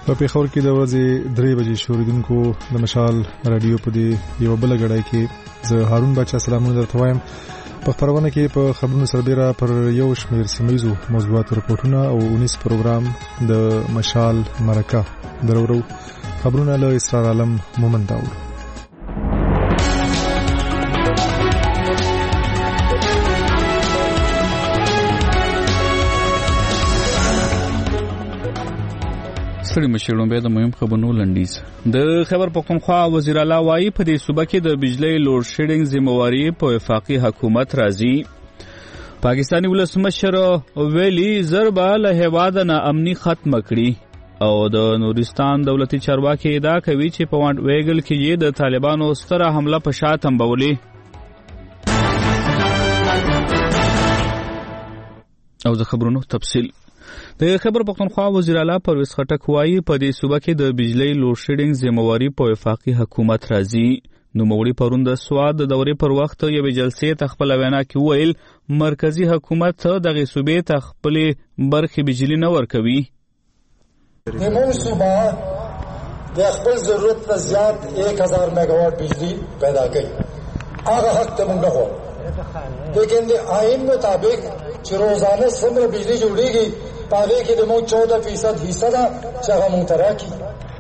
په پیښور کې د ورځې 3 بجې شوریدونکو د مشال رادیو په دې یو بل غړای کې زه هارون بچا سلامونه درته وایم. په خبرونه کې په خبرونو سربېره پر یو شمېر سیمه‌یزو موضوعاتو رپورټونه او 19 پروګرام د مشال مرکه درورو خبرونه له اسرار عالم مومن داور. ستړي مشرون به د مهم خبرونو لنډیز. د خیبر پختونخوا وزیر اعلی وایي په دې صوبه کې د بجلی لوډ شیډینګ ذمہواری په وفاقي حکومت راځي. پاکستاني ولسمشر ویلي ضربه له هیواد نه امني ختم کړي او د نورستان دولتي چارواکي ادعا کوي چې په وانټ ویګل کې یې د طالبانو ستره حمله په شا تنبولي. او د خبرونو تفصیل. د خیبر پختونخوا وزیر اعلی پرویز خټک وایي په دې صوبه کې د بجلی لوډ شیډینګ ذمہواری په وفاقي حکومت راځي. نوموړي پرون د سواد د دورې پر وخت یوې جلسې ته خپل وینا کې ویل مرکزی حکومت دغه صوبې ته خپل برخې بجلی نه ورکوي. زموږ صوبه د خپل ضرورت نه زیات 1000 میگاواټ بجلی پیدا کوي. هغه حق ته موږ غواړو، لیکن د آئین مطابق چې روزانه څومره بجلی جوړیږي پاوې کې د مو 14% حصہ ده چې هغه مونږ ته راکړي.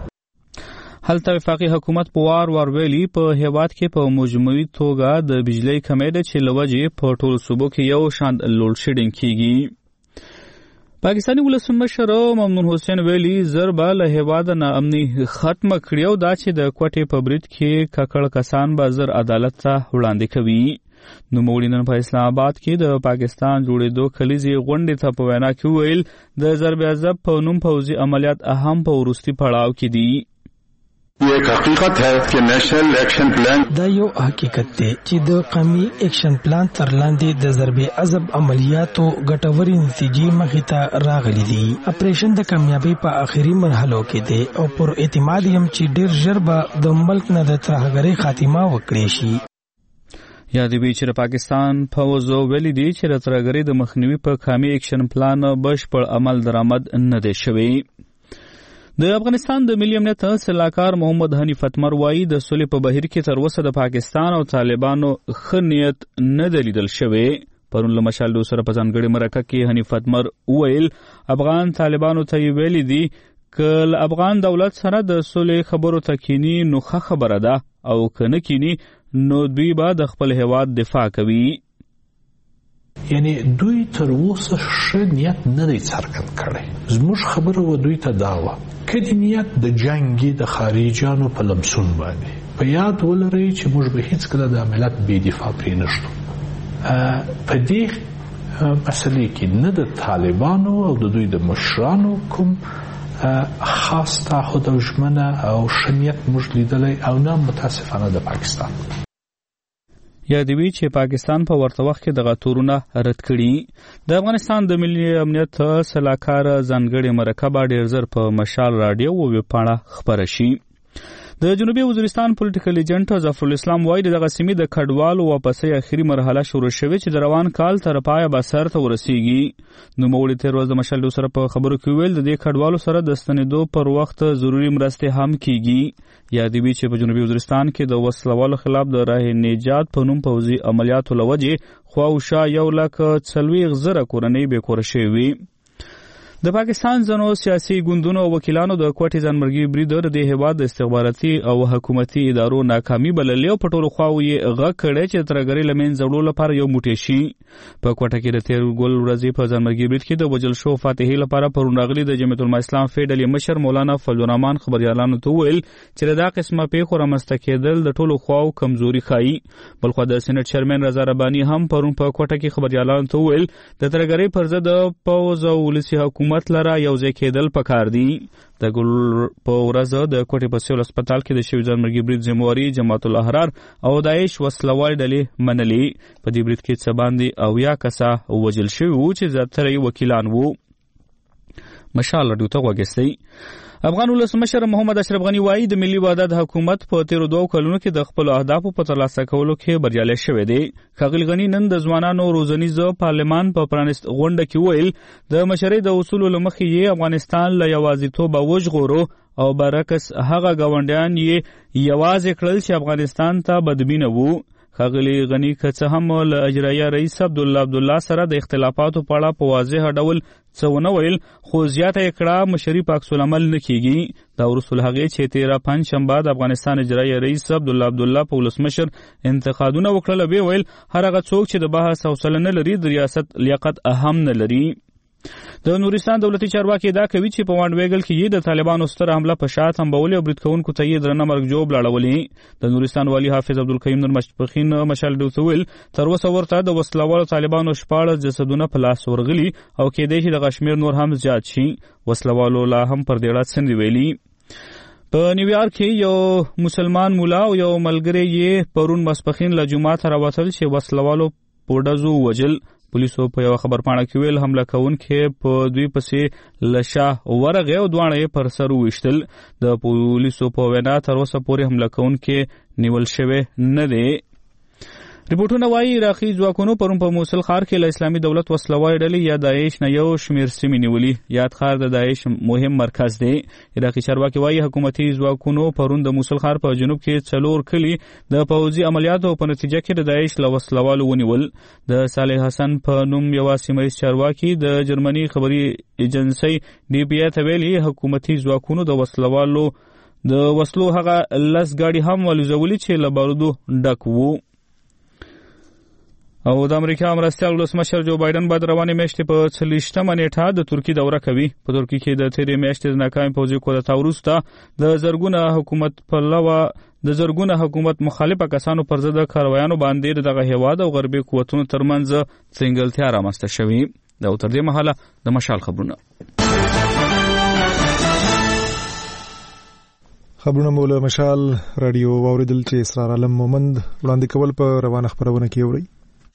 هلته وفاقي حکومت په وار ویلي په هیواد کې په مجموعي توګه د بجلی کمې ده چې لوجې په ټول صوبو کې یو شان لوډ شیډینګ کیږي. پاکستاني ولسمشر ممنون حسین ویلي ضربه له هیواد نه امني ختم کړي او دا چې د کوټې په برید کې ککړ کسان به زر عدالت ته وړاندې کوي. نوموړي نن په اسلام آباد کې د پاکستان جوړېدو کلیزي غونډې ته په وینا کې ویل د ضرب عضب په نوم پوځي عملیات اهم په وروستي پړاو کې دي. یہ حقیقت ہے کہ نیشنل ایکشن پلان دا یو حقیقت دی چې د قومي ایکشن پلان تر لاندې د ضرب عضب عملیاتو ګټوري نتیجې مخې ته راغلي دي. اپریشن د کامیابی په آخري مرحلو کې دی او پر اعتماد یم چې ډیر ژر به د ملک نه د ترهګرۍ خاتمه وکړي شي. یادوي چې پاکستان پوځ ویلي دی چې د ترهګرۍ د مخنیوي په قومي ایکشن پلان بشپړ عمل درآمد نه دی شوی. د افغانستان د ملي امنیت سلاکار محمد حنیف اتمر وایي د صلح په بهیر کې تر اوسه د پاکستان او طالبانو ښه نیت نه دی لیدل شوی. پرون له مشال دو سره په ځانګړې مرکه کې حنیف اتمر وویل افغان طالبانو ته یې ویلي دي که افغان دولت سره د صلح خبرو ته کینی نو ښه خبره ده او که نه کینی نو دوی به د خپل هیواد دفاع کوي. یعنی دوی تر اوسه ښه نیت نه دی څرګند کړی. زموږ خبره و دوی ته دا وه که د نیت د جنګي د خارجیانو په لمسون باندې په یاد ولرئ چې موږ به هیڅکله د ملت بې دفاع پرې نشو. په دې مسلې کې نه د طالبانو او د دوی د مشرانو کوم خاص تعهد او ژمنه او ښه نیت موږ لیدلی او نه متاسفانه د پاکستان. یادوي چې پاکستان په ورته وخت کې دغه تورونه رد کړي. د افغانستان د ملي امنیت سلاکار ځانګړې مرکه به ډېر ژر په مشال راډیو او ویبپاڼه خپره شي. د جنوبي وزیرستان پولیټیکل ایجنټ ظفر الاسلام وایي دغه سیمې د کډوالو واپسۍ اخري مرحله شروع شوې چې د روان کال تر پایه به سر ته ورسیږي. نوموړي تېر ورځ د مشال سره په خبرو کې ویل د دې کډوالو سره د ستنېدو پر وخت ضروري مرستې هم کیږي. یادوي چې په جنوبي وزیرستان کې د وسلوالو خلاف د راه نجات په نوم پوځي عملیاتو له وجې خواوشا 140,000 کورنۍ بې کوره شوې وي. د پاکستان ځینو سیاسي ګوندونو او وکیلانو د کوټې ځانمرګي برید د هیواد د استخباراتي او حکومتي ادارو ناکامي بللې او په ټولو خواو یې غږ کړی چې ترهګرۍ له منځه وړلو لپاره یو موټی شي. په کوټه کې د تېر ګل ورځې په ځانمرګي برید کې د وژل شو فاتحې لپاره پرون راغلي د جمعیت العلماء اسلام فیډل مشر مولانا فضل الرحمن خبريالانو ته ویل چې دا قسمه پیښو رامنځته کېدل د ټولو خواو کمزوري ښایي. بلخو د سېنات چیرمن رضا رباني هم پرون په کوټه کې خبريالانو ته ویل د ترهګرۍ پر ضد پوځ او ولسي حکومت لره یو ځای کېدل پکار دي. د ګل په ورځ د کوټې په سیول هسپتال کې د شوي ځانمرګي برید ذمہواري جماعت الاحرار او داعش وسلوال ډلې منلې. په دې برید کې څه باندې 90 کسه وژل شوي وو چې زیاتره یې وکیلان وو. مشال راډیو ته غوږ افغان ولسمشر محمد اشرف غنی وایي د ملي وحدت حکومت په تیرو 2 کلونو کې د خپل اهدافو په ترلاسه کولو کې بریالی شوی دی. ښاغلي غنی نن د ځوانانو روزنیز پارلمان په پرانیست غونډه کې ویل د مشرۍ د اصولو له مخې یې افغانستان له یوازیتوبه وژغورو او برعکس هغه ګاونډیان یې یوازې کړل چې افغانستان ته بدبینه وو. ښاغلي غنی که څه هم له اجرایه رئیس عبدالله سره د اختلافاتو په اړه په واضح ډول څه ونه ویل، خو زیاته یې کړه مشري په عکس العمل نه کیږي. دا وروسته له هغې چې 13 پنجشنبه د افغانستان اجرایه رئیس عبدالله په ولسمشر انتقادونه وکړل، ویې ویل هر هغه څوک چې د بحث حوصله نه لري د ریاست لیاقت هم نه لري. د نورستان دولتي چارواکي دا کوي چې په وانډویګل کې یې د طالبانو ستر حمله په شا تنبولې او برید کوونکو ته یې درنه مرګ جوړ لاړولې. د نورستان والي حافظ عبدالکریم نور مشپخین مشال ډوته ویل تر اوسه ورته د وسلوالو طالبانو 14 جسدونه په لاس ورغلي او کېدای شي دغه شمېر نور هم زیات شي. وسلوالو لا هم پر دې اړه څه ویلي. په نیویارک کې یو مسلمان مولا او یو ملګری یې پرون ماسپښین له جومات راوتل چې وسلوالو په ډزو وژل. پولیسو په یو خبرپاڼه کې ویل حمله کوونکي په دوی پسې له شا ورغې او دواړه یې پر سر وویشتل. د پولیسو په وینا تر اوسه پورې حمله کوونکي نیول شوی نه دی. ریپورټونه وایي عراقي ځواکونو پرون په موصل ښار کې له اسلامي دولت وسلوالې ډلې یا داعش نه یو شمېر سیمې نیولي. یاد ښار د داعش مهم مرکز دی. عراقي چارواکي وایي حکومتي ځواکونو پرون د موصل ښار په جنوب کې 4 کلي د پوځي عملیاتو په نتیجه کې د داعش له وسلوالو ونیول. د صالح حسن په نوم یو سیمه‌ییز چارواکي د جرمني خبري ایجنسۍ DPA ته ویلي حکومتي ځواکونو د وسلو هغه 10 ګاډي هم ولوزولي چې له بارودو ډک وو. او د امریکا مرستیال ولسمشر جو بایدن بعد روانې میاشتې په 40مه نیټه د ترکیې دوره کوي. په ترکیې کې د تیرې میاشتې د ناکامې پوځي کودتا وروسته د زرګونه حکومت مخالفه کسانو پر ضد کاروایانو باندې دغه هیواد او غربي قوتونو ترمنځ څنګلتیا رامنځته شوې. دا تر دې مهاله د مشال خبرونه مو له مشال رادیو واوریدل چې اسرار عالم مومند وړاندې کول په روانه خبرونه کې اوري.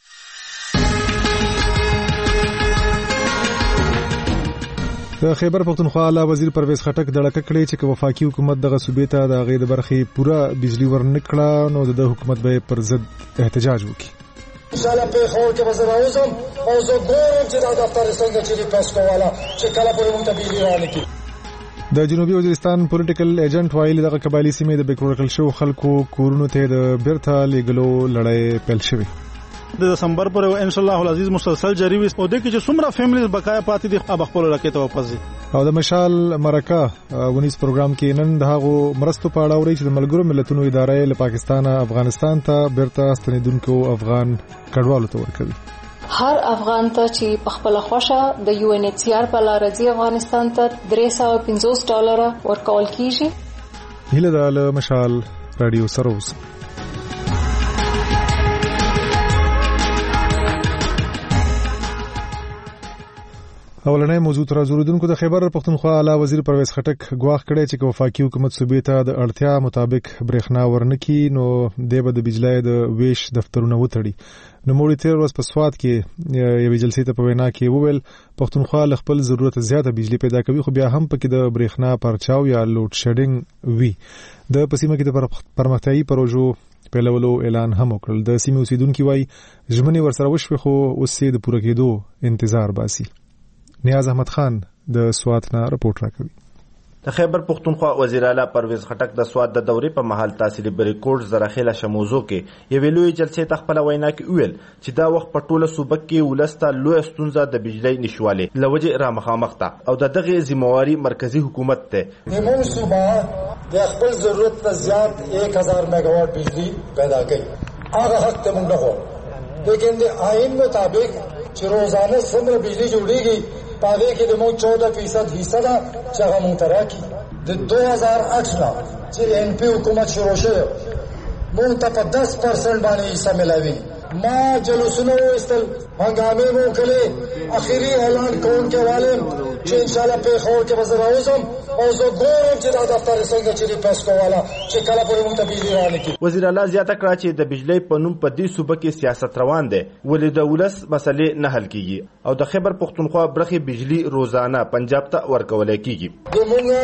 د خیبر پختونخوا اعلی وزیر پرویز خټک دړکه کړې چې وفاقي حکومت دغه صوبې ته د غیر برخې پوره بجلی ورنکړه نو د حکومت به پر ضد احتجاج وکړي. ان شاء الله په خور کې وزیر اعظم او زه ګورم چې دا دفتر څنګه چې پاسکو والا چې کله په موږ ته بجلی رانکړي. د جنوبي وزیرستان پولیټیکل ایجنټ وایي دغه قبایلی سیمې د بیکورکل شو خلکو کورونو ته د بیرته لګلو لړۍ پیل شوې. د دسمبر پر ان شاء الله العزیز مسلسل جاری وي او د کې چې څومره فیملیز بقایا پاتې دي اب خپل راکې ته واپس دي. او د مشال مرکه ونیس پروګرام کې نن د هغو مرستو په اړه اوري چې د ملګرو ملتونو ادارې له پاکستان افغانستان ته بیرته ستنیدونکو افغان کډوالو ته ورکوي. هر افغان ته چې په خپل خوښه د UNHCR په لار ځي افغانستان ته $350 ورکول کیږي. هله د مشال رادیو سروس اولنې موضوع تر زوردونکو د خیبر پختونخوا اعلی وزیر پرویز خټک ګواښ کړی چې وفاقي حکومت صوبې ته د اړتیا مطابق برېښنا ورنکي نو د بجلی د ویش دفترونه وتړي. نو موږ تیر ورځ په سواد کې یوې جلسې ته په وینا کې وویل پختونخوا له خپل ضرورت زیاته بجلی پیدا کوي خو بیا هم پکې د برېښنا پرچاو یا لوډ شیډینګ وي. د پسیمه کې د پرمختیايي پروژو پیلولو اعلان هم وکړل. د سیمې اوسیدونکو وايي ژمنې ورسره وشوي خو اوس یې د پوره کېدو انتظار باسي. نیاز احمد خان د سوات نه رپورټ راکوي. د خیبر پختونخوا وزیر اعلی پرویز خټک د سوات د دورې په مهال تحصیلي بریکوټ زرخیله شموزو کې یوې لوی جلسې ته خپل وینا کې ویل چې دا وخت په ټوله صوبه کې ولسته لوی ستونزه د بجلی نشوالې لوجه را مخامخ ته او د دغه ذمہواری مرکزی حکومت ته. موږ صوبه د خپل ضرورت نه زیات 1000 میگاواټ بجلی پیدا کړي. هغه حق ته موږ غواړو لیکن د آئین مطابق چې روزانه څومره بجلی جوړیږي پاوی کې د مو 14% حصہ دا چې هغه مونږ راکې. د 2008 نه چې NP حکومت شروع شوه مونږ ته په 10% باندې حصہ ملاوي. ما جلوسونه وستل هنګامې مو کړې اخیری اعلان کون کې والم چې ان شاء الله په خور کې وزراوزم او زه ګورم چې دا دفتر څنګه چې پېښ کوواله چې کله په مو تبدیلی رانه کی. وزیر اعلی زیاته کړه چې د بجلی په نوم په دې صوبه کې سیاست روان دی ولې د ولس مسلې نه حل کیږي او د خیبر پختونخوا برخه بجلی روزانه پنجاب ته ورکول کیږي. موږ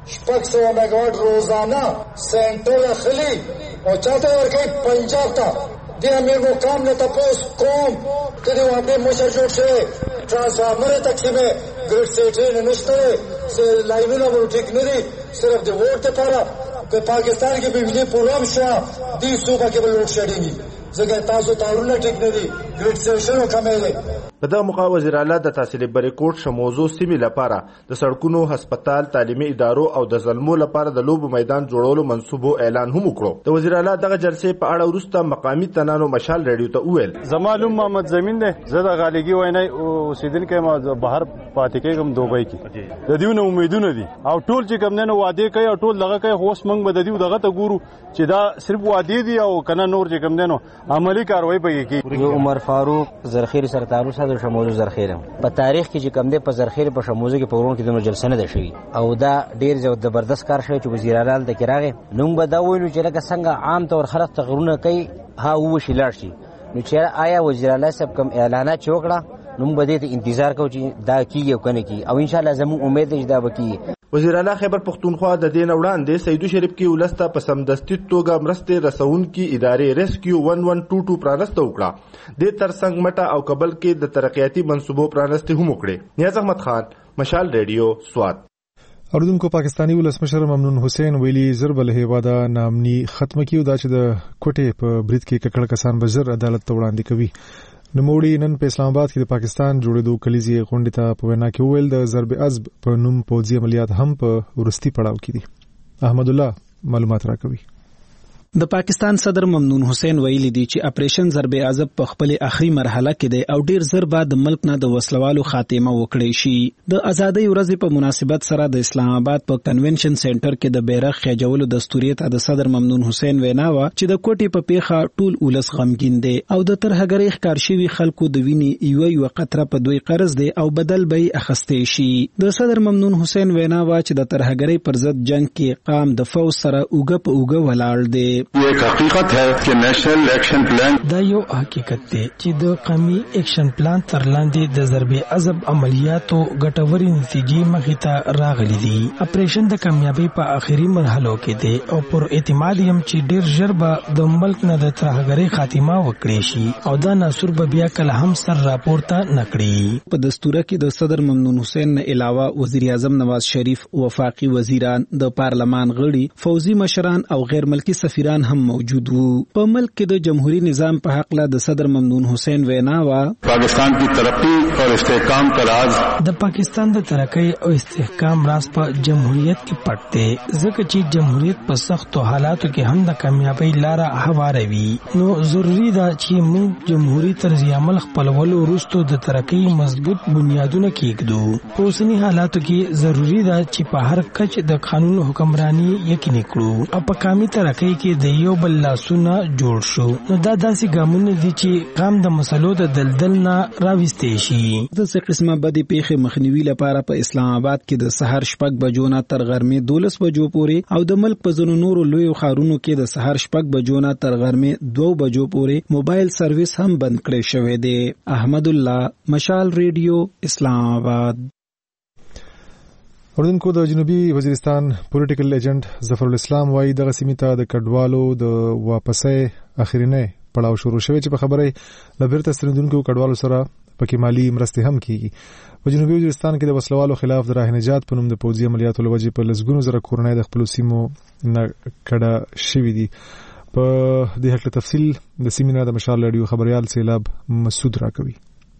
600 میگاواټ روزانه سنټر اخلي او چاته ورکړي پنجاب ته. د امیر مقام نه تاسو کوم کله واده مشر جوړ شي transformer तकसीमे grid सेट नशते से लाइनों में ठीक नहीं सिर्फ दे वोट ते पारा कि पाकिस्तान की बिजली प्रोग्राम शा दी सूबा के लोड शेडिंग जगह ताजो तारुना ठीक नहीं ग्रिड सेशन कमेले. په دغه موقع وزیر اعلی د تحصیل بریکوټ شموزو سیمې لپاره د سړکونو، هسپتال، تعلیمي ادارو او د زلمو لپاره د لوبو میدان جوړولو منصوبو اعلان هم وکړو. د وزیر اعلی دغه جلسې په اړه وروسته مقامي تنانو مشال رادیو ته وویل: زمالوم محمد زمین ده زه د غالګي وینای اوسیدونکو ما بهر پاتې کېږم دوبۍ کې د دیونه امیدونه دي او ټول چې کوم نه وعده کوي او ټول دغه کوي هوس منګ به د دیو دغه ته ګورو چې دا صرف وعده دي او کنه نور چې کوم نه عملی کاروایی پکې کی. عمر فاروق زرخیر سره تعلق د شموزو زرخیر په تاریخ کې چې کوم دی په زرخیر په شموزو کې پورون کې د جلسه نه ده شوی او دا ډیر زبردست کار شوی چې وزیر اعلی د کراغه نوم به دا وینو چې لکه څنګه عام طور خلک تغرونه کوي ها و شي لاړ شي نو چې آیا وزیر اعلی صاحب کوم اعلانات چوکړه نو به دې انتظار کوو چې دا کیږي او کنه کی او ان شاء الله زمو امید ده چې دا وکړي. وزیر اعلی خیبر پختونخوا د دین وړاندې سیدو شریف کې ولسته په سمدستي توګه مرسته رسون کې ادارې ریسکیو 1122 پرانسته وکړه. د ترڅنګ مټه او کابل کې د ترقیاتي منصوبو پرانسته هم وکړي. نیاز احمد خان، مشال ریډیو، سوات. اردوونکو پاکستانی ولسمشر ممنون حسین ویلي ضرب له هیواده نامني ختمه کیو دا چې د کوټې په برید کې ککړ کسان بزر عدالت ته وړاندې کوي. نوموړي نن په اسلام آباد کې د پاکستان جوړېدو کلیزي غونډې ته په وینا کې وویل د ضرب عزب په نوم پوځي عملیات هم په ورستي پړاو کې دي. احمد الله معلومات راکوي. د پاکستان صدر ممنون حسین ویلي دی چې اپریشن ضرب عزب په خپل اخري مرحله کې دی او ډیر زر بعد د ملک نه د وسلوالو خاتمه وکړي شي. د ازادۍ ورځې په مناسبت سره د اسلام آباد په کنونشن سنټر کې د بیرغ خېجولو دستوریت د صدر ممنون حسین وینا وا چې د کوټې په پیخه ټول ولس غمګین دی او د ترهګرۍ ښکار شوی خلکو د وینې یو قطره په دوی قرض دی او بدل به اخستې شي. د صدر ممنون حسین وینا وا چې د ترهګرۍ پر ضد جنگ کې قام د فوج سره اوګه په اوګه ولاړ دی. یہ ایک حقیقت ہے کہ نیشنل ایکشن پلان دا یو حقیقت دی چې د قومي ایکشن پلان تر لاندې د ضرب عزب عملیاتو ګټوري نتیجې مخې ته راغلي دي. اپریشن د کامیابی په اخري مرحلو کې دی او پر اعتماد یم چې ډیر ژر به د ملک نه د ترهګرۍ خاتمه وکړي شي او دا ناصر به بیا کله هم سر راپورته نکړي. په دستوره کې د صدر ممنون حسین نه علاوه وزیر اعظم نواز شریف، وفاقي وزیران، د پارلمان غړي، فوزي مشران او غیر ملکی سفیران هم موجود وو. په ملک کې د جمهوریت نظام په حق له د صدر ممنون حسین وینا وا پاکستان کی ترقی اور استحکام کا راز د پاکستان د ترقی او استحکام راز په جمهوریت کې پټ دی ځکه چې جمهوریت په سختو حالاتو کې هم د کامیابی لار هواروي. نو ضروری ده چې موږ جمهوریت طرز عمل خپلولو وروسته د ترقی مضبوط بنیادونه کېږدو. په اوسني حالاتو کې ضروری ده چې په هر کچ د قانون حکمرانی یقیني کړو او په کامي ترقی کې د یو بل لاسونه جوړ شو. نو دا داسې ګامونه دي چې قام د مسلو د دلدل نه راوستي شي. د څه قسمه بدې پیښې مخنیوي لپاره په اسلام آباد کې د سحر 6 بجو نه تر غرمې 12 بجو پورې او د ملک په ځینو نورو لوی ښارونو کې د سحر 6 بجو نه تر غرمې 2 بجو پورې موبایل سرویس هم بند کړی شوی دی. احمد الله، مشال ریډیو، اسلام آباد. اردوونکو د جنوبي وزیرستان پولیټیکل ایجنټ ظفر الاسلام وايي دغه سیمې ته د کډوالو د واپسۍ اخرینه پړاو شروع شوی چې په خبره لبرته ستنیدونکو کډوالو سره پکې مالی مرستې هم کیږي. په جنوبي وزیرستان کې د وسلوالو خلاف د راه نجات په نوم د پوځي عملیاتو لوجې په لسګونو زره کورنۍ د خپل سیمو نه کډه شوې دي. په دې هکله تفصیل د سیمینار د مشال رادیو خبريال سیلاب مسعود راکوي.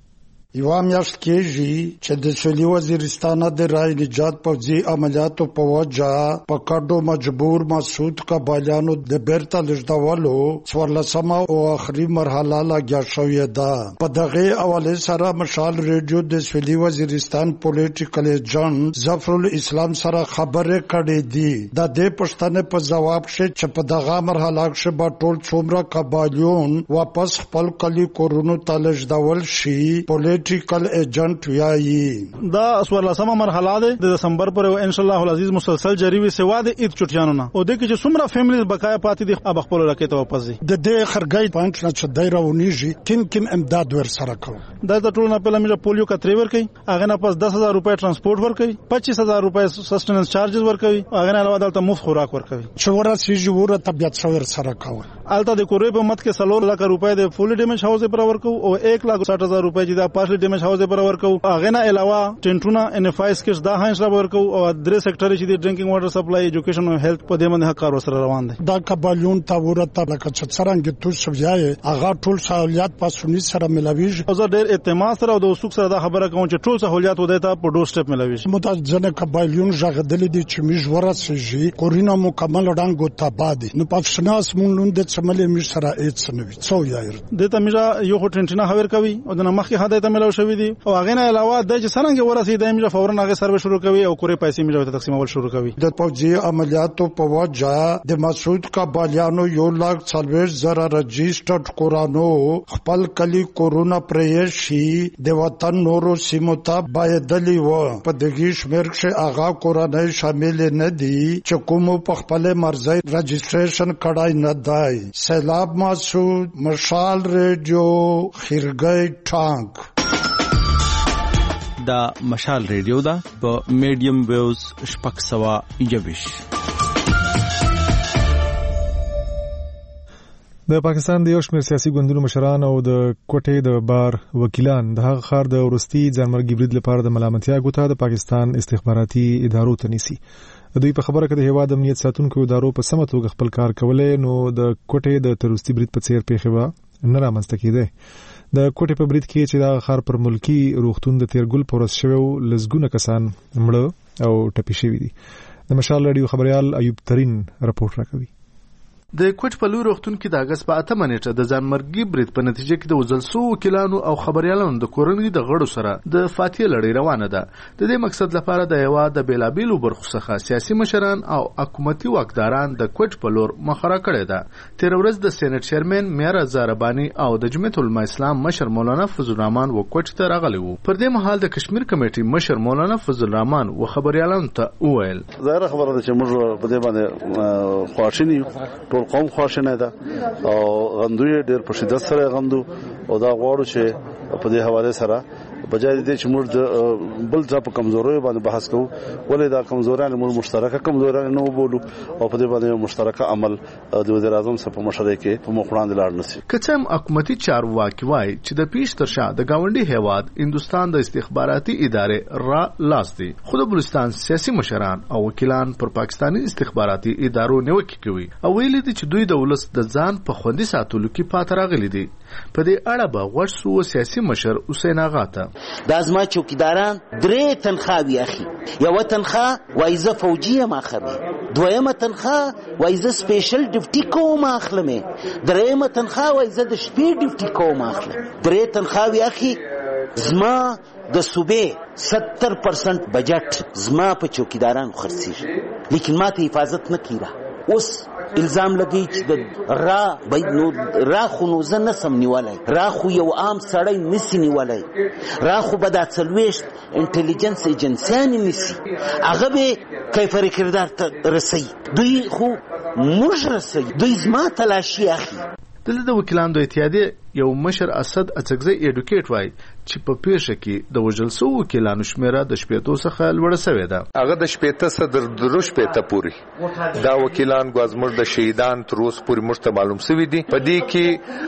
یو میاشت کېږي چې د سویلي وزیرستان د رای نجات پوځي عملیاتو په وجه په کډو مجبور مسعود قبایلیانو د بیرته لېږدولو 14مه او آخري مرحله لګیا شوې ده. په دغه حوالې سره مشال ریډیو د سویلي وزیرستان پولیټیکل ایجنټ ظفر الاسلام سره خبرې کړې دي. د دې پوښتنې په ځواب کې چې په دغه مرحله کې به ټول څومره قبایلیون واپس خپل کلي کورونو ته لېږدول شي، پولیټیکل ایجنټ وایي دا 14مه مرحله ده د دسمبر پر ان شاء الله العزیز مسلسل جاری وي سوا د عید چټیانو نه او د کې چې څومره فیملیز بقایا پاتې دي اب خپل علاقې ته واپس دي. د دې خرګای پوینټ نه چې دایره ونیږي کم امداد ور سره کوي. دا د ټول نه پهله مې پولیو کتري ور کوي، هغه نه پس 10000 روپے ټرانسپورت ور کوي، 25000 روپے سسټیننس چارجز ور کوي، هغه نه علاوه دلته مفت خوراک ور کوي. چې ورسې جوړه طبيعت ور سره کوي. الته د کورې په مت کې 3 لک روپے د فول ډیمیج هاوس پر ور کوي او 1,60,000 روپے چې دا پارشل ډیمیج هاوس پر ور کوي. هغه نه علاوه ټینټونه انفایس کې دا هاینس را ور کوي او درې سېکټر چې د ډرینکینګ واټر سپلای ایجوکیشن او هیلث په دې باندې کار وسره روان دي. دا قبایلیون ته ورته لکه چې څنګه تو سویای هغه ټول سہولیات پاسونی سره ملاویږي. او زه ډېر اعتماد سره او د وسوک سره دا خبره کوم چې ټول سہولیات ودایته په ډور سټپ ملاویږي. متځنه قبایلیون ژغدلې دي چې میژ ورسېږي کورینه مکمل ډنګو تابادي نو پښناس مونږ د چملې میژ سره هیڅ نه وي څو یایر د ته میژه یو ټینټنه خبر کوي او د مخکې هدایت ملاو شوې دي او هغه نه علاوه د چې څنګه ورسې د میژه فورا هغه سروې شروع کوي او کورې پیسې میژه ته تقسیمول شروع کوي. د پوځي عملیاتو په وجه د مسعود قبایلیانو 1,40,000 رجسټرډ کورانو خپل کلی کورونه پرې شي د وطن نورو سیمو ته بایدلی و. په دغه شمیر کې هغه کورونه شامل نه دي چې کوم په خپل مرزي رجسټریشن کړای نه دی. سیلاب مسعود، مشال ریډیو، خیرګی ټانک. دا مشال ریډیو دا په میډیم ویوز 621. د پاکستان د یو شمېر سیاسي ګوندونو مشران او د کوټې د بار وکیلان د هغه خار د ورستي ځانمرګي برید لپاره د ملامتیا ګوته د پاکستان استخباراتي ادارو ته نیسي. دوی په خبره کې د هیواد امنیت ساتونکو ادارو په سمه توګه خپل کار کولای نو د کوټې د تروریستي برید په څیر پیښه به نه رامنځته کېده. د کوټې په برید کې چې د خار پر ملکی روغتون د تیرګل پورس شوی لزګونه کسان مړه او ټپي شوي دي. د مشال رادیو خبريال ایوب ترين راپورټ راکوي. د کوټ په لور وختون کې د اگست په 8 نیټه د ځانمرګي برید په نتیجه کې د وزلسو وکیلانو او خبريالانو د کورنۍ د غړو سره د فاتحه لړۍ روانه ده. د دې مقصد لپاره د هیواد د بیلابیلو برخو څخه سیاسي مشران او حکومتي واکداران د کوټ په لور مخره کړي ده. تیر ورځ د سېنات چیرمن میرا زاربانی او د جمعیت العلماء اسلام مشر مولانا فضل الرحمن و کوټ ته راغلي وو. پر دې مهال د کشمیر کمیټې مشر مولانا فضل الرحمن و خبريالانو ته وویل ظاهر خبره ده چې موږ په دې باندې خواشینی ټول قوم خواشینه ده او غندوی ډېر په شدت سره غندو او دا غواړو چې په دې حواله سره بجای دې چې موږ بل ځا په کمزوري باندې بحث کوو ولې دا کمزورانه موږ مشترکه کمزورانه نه وبولو او په دې باندې مشترکه عمل د وزیر اعظم سره په مشورې کې په مخوړاندې لاړ نشي. کڅم حکومتي چارواکي وای چې د پیش ترشا د گاونډي هیواد هندستان د استخباراتي ادارې را لاس دي. خود بلوچستان سیاسي مشران او وکیلان پر پاکستاني استخباراتي ادارو نیوکه کوي او ویل دي چې دوی د ولس د ځان په خوندي ساتلو کې پات راغلي دي. په دې اړه به ورسو سیاسي مشر حسین آغا ته د ازما چوکیداران 3 تنخواوي اخی یو تنخواه وایزه فوجیه ماخمه، دویمه تنخواه وایزه سپیشل ډیوټي کوم اخلمه، دریمه تنخواه وایزه د شپې ډیوټي کوم اخلم. 3 تنخواوي اخی زما د صوبې 70% بجټ زما په چوکیداران خرڅیږي لیکن ماته حفاظت نه کیرا. اوس الزام لګی چې د را خو نو زه نسم نیولای، را خو یو عام سړی نسی نیولای، را خو به دا څلوېښت انټیلیجنس ایجنسیانې نیسي، هغه به کیفر کردار ته رسوي، دوی خو موږ رسوي، دوی زما تلاشي اخلي. دلته د وکیلانو د اتحادیې یو مشر اسد اڅکزی ایډوکیټ وای چې په پیښه کې د وژل شوو وکیلانو شمیره د 80 څخه لوړه شوې ده. هغه د 80 صدر درو 80 پوري دا وکیلان غوازمر د شهیدان تر اوسه پوري مرته معلوم شوی دي. په دې کې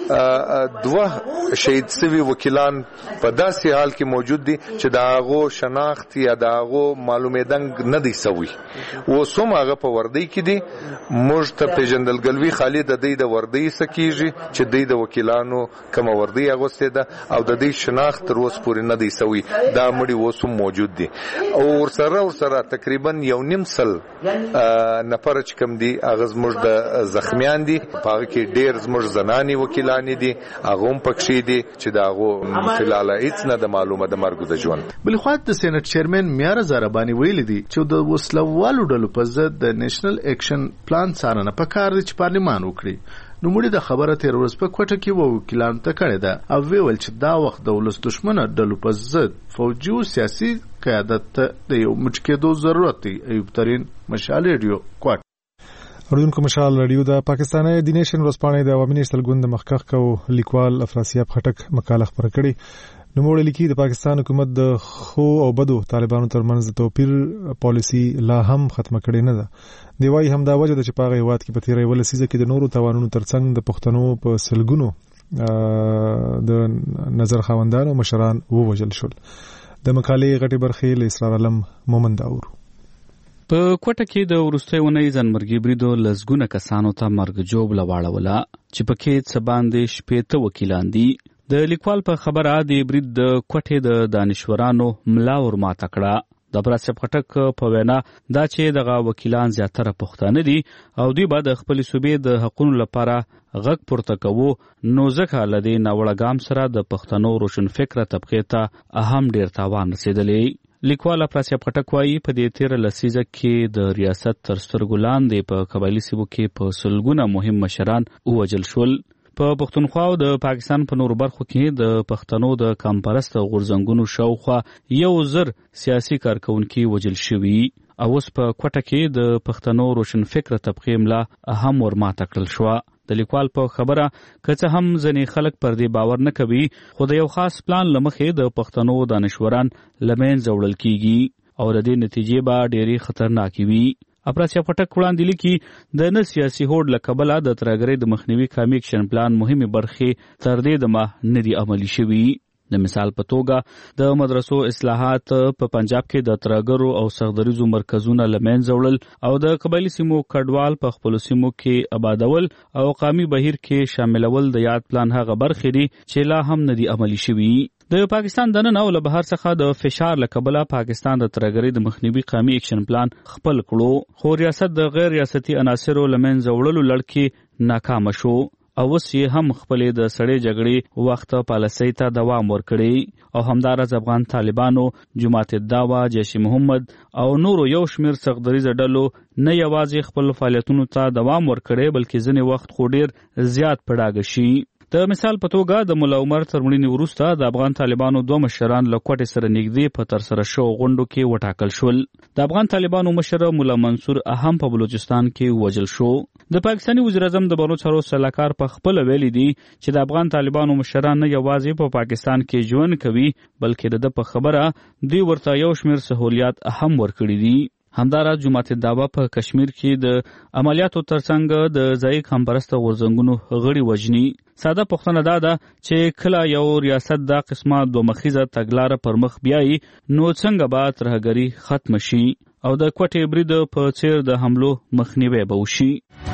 2 شهید شوی وکیلان په داسې حال کې موجود دي چې دا هغه شناخت یا دا هغه معلومېدنګ نه دی سوی. وسوم هغه په وردی کې دي موږ ته پیژندلګلوي خالد د دې د وردی سکیږي چې د وکیلانو کوم وردی اغوستې ده او د دې شناخت تر اوسه پورې نه دی سوی دا مړي اوس هم موجود دي او ورسره تقریبا 1.5 سل نفر چې کوم دي هغه زموږ د زخمیان دي هغه کې ډېر زموږ زناني وکیلان دي هغه هم پکښې دي چې دا هغه فلال هیڅ نه د معلومه د مرګ د ژوند. بل خو د سېنات چیرمن میار زربانی ویل دي چې د وسلوالو ډلو په ضد د نېشنل اکشن پلان څارنه پکار دي چې پارلمان وکړي. نو مړي د خبره تیر ورځ په کوټه کې وکیلانو ته کړې ده او ویل چې دا وخت د ولس دښمنه ډلو په ضد فوجي او سیاسي قیادت ته د یو مټ کېدو ضرورت دی. ایوب ترين مشال ریډیو کوټ اردوونکو مشال رادیو د پاکستاني د نیشن ورځپاڼې د عوامي نېشنل ګوند مخکخ کو لیکوال افراسیاب خټک مقاله خبره کړې. نو موږ لیکي د پاکستان حکومت د خو او بدو طالبانو ترمنځ د توپیر پالیسی لا هم ختمه کړې نه ده. دی وايي همدا وجه ده چې په هغه هیواد کې په تیرې ولسیزه کې د نورو توانونو ترڅنګ د پښتنو په سلګونو د نظر خاوندانو مشران ووجل شول. د مقالې غټي برخې له اسرار علم مومند اور په کوټه کې د ورستۍ ونې ځنمرګي بریدو لزګونه کسانو ته مرګ جوړ لواړوله چې پکې څه باندې شپېته وکیلان دي. د لیکوال په خبره د برید د کوټې د دانشورانو ملا ور ماته کړه. د افراسیاب خټک په وینا دا چې دغه وکیلان زیاتره پښتانه دي او دوی به د خپل صوبې د حقوقو لپاره غږ پورته کوو نو ځکه له دې ناوړه ګام سره د پښتنو روشن فکره طبقې ته اهم ډیر تاوان رسېدلی. لیکوال افراسیاب خټک وایي په دې تیر لسیزه کې د ریاست تر سترګو لاندې په قبایلي سیمو کې په سلګونه مهم مشران ووجل شول. په پښتونخوا او د پاکستان په نورو برخو کې د پښتنو د کمپرست غورځنګونو شاوخوا 1,000 سیاسي کارکونکي وجل شوي او اوس په کوټه کې د پښتنو روشن فکر طبقې ملا اهم ورماته کړل شو. د لیکوال په خبره که څه هم ځینې خلک پر دې باور نه کوي خو د یو خاص پلان له مخې د پښتنو دانشوران له منځه وړل کیږي او د دې نتیجې به ډېرې خطرناکې وي. افراسیاب خټک وړاندې لیکي د نه سیاسي هوډ له کبله د ترهګرۍ د مخنیوي قومي اکشن پلان مهمې برخې تر دې دمه نه دي عملي شوي. د مثال په توګه د مدرسو اصلاحات په پنجاب کې د ترهګرو او سختدریزو مرکزونه له منځه وړل او د قبایلي سیمو کډوال په خپلو سیمو کې آبادول او قومي بهیر کې شاملول د یاد پلان هغه برخې دي چې لا هم نه دي عملي شوي. د پاکستان دننه او له بهر څخه د فشار له کبله پاکستان د ترهګرۍ د مخنیوي قومي اکشن پلان خپل کړو خو ریاست د غیر ریاستي عناصرو له منځه وړلو لړ کې ناکام شو او اوس یې هم خپلې د سړې جګړې وخت پالیسۍ ته دوام ورکړی او همداراز افغان طالبانو جماعت الدعوه جیش محمد او نورو یو شمیر سختدریزه ډلو نه یوازې خپل فعالیتونو ته دوام ورکړی بلکې ځینې وخت خو ډیر زیات پړاګه شي. د مثال په توګه د مولا عمر تر مړینې وروسته د افغان طالبانو 2 مشران له کوټې سره نږدې په ترسره شوو غونډو کې وټاکل شول. د افغان طالبانو مشر مولا منصور اهم په بلوچستان کې وژل شو. د پاکستاني وزیر اعظم د بانو چارو سلاکار په خپل ویلي دي چې د افغان طالبانو مشران نه یوازې په پاکستان کې ژوند کوي بلکې د په خبره دوی ورته یو شمیر سہولیات اهم ورکړي دي. همداراز جماعت الدعوه په کشمیر کې د عملیاتو ترڅنګ د ځای کمپرست غورځنګونو غړي وجني. ساده پوښتنه دا ده چې کله یو ریاست دا قسمه دوه مخیزه تګلاره پر مخ بیایي نو څنګه به ترهګري ختم شي او د کوټې برید په څیر د حملو مخنیوی به وشي.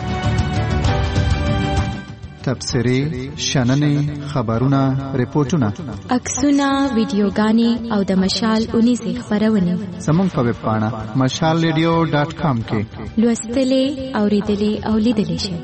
تبصرې، شننې، خبرونه، ریپورتونه، عکسونه، ویډیوګانې او د مشال اونیزې خپرونې زموږ په ویب پاڼه mashalradio.com کې لوستلې، اوریدلې او لیدلې شئ.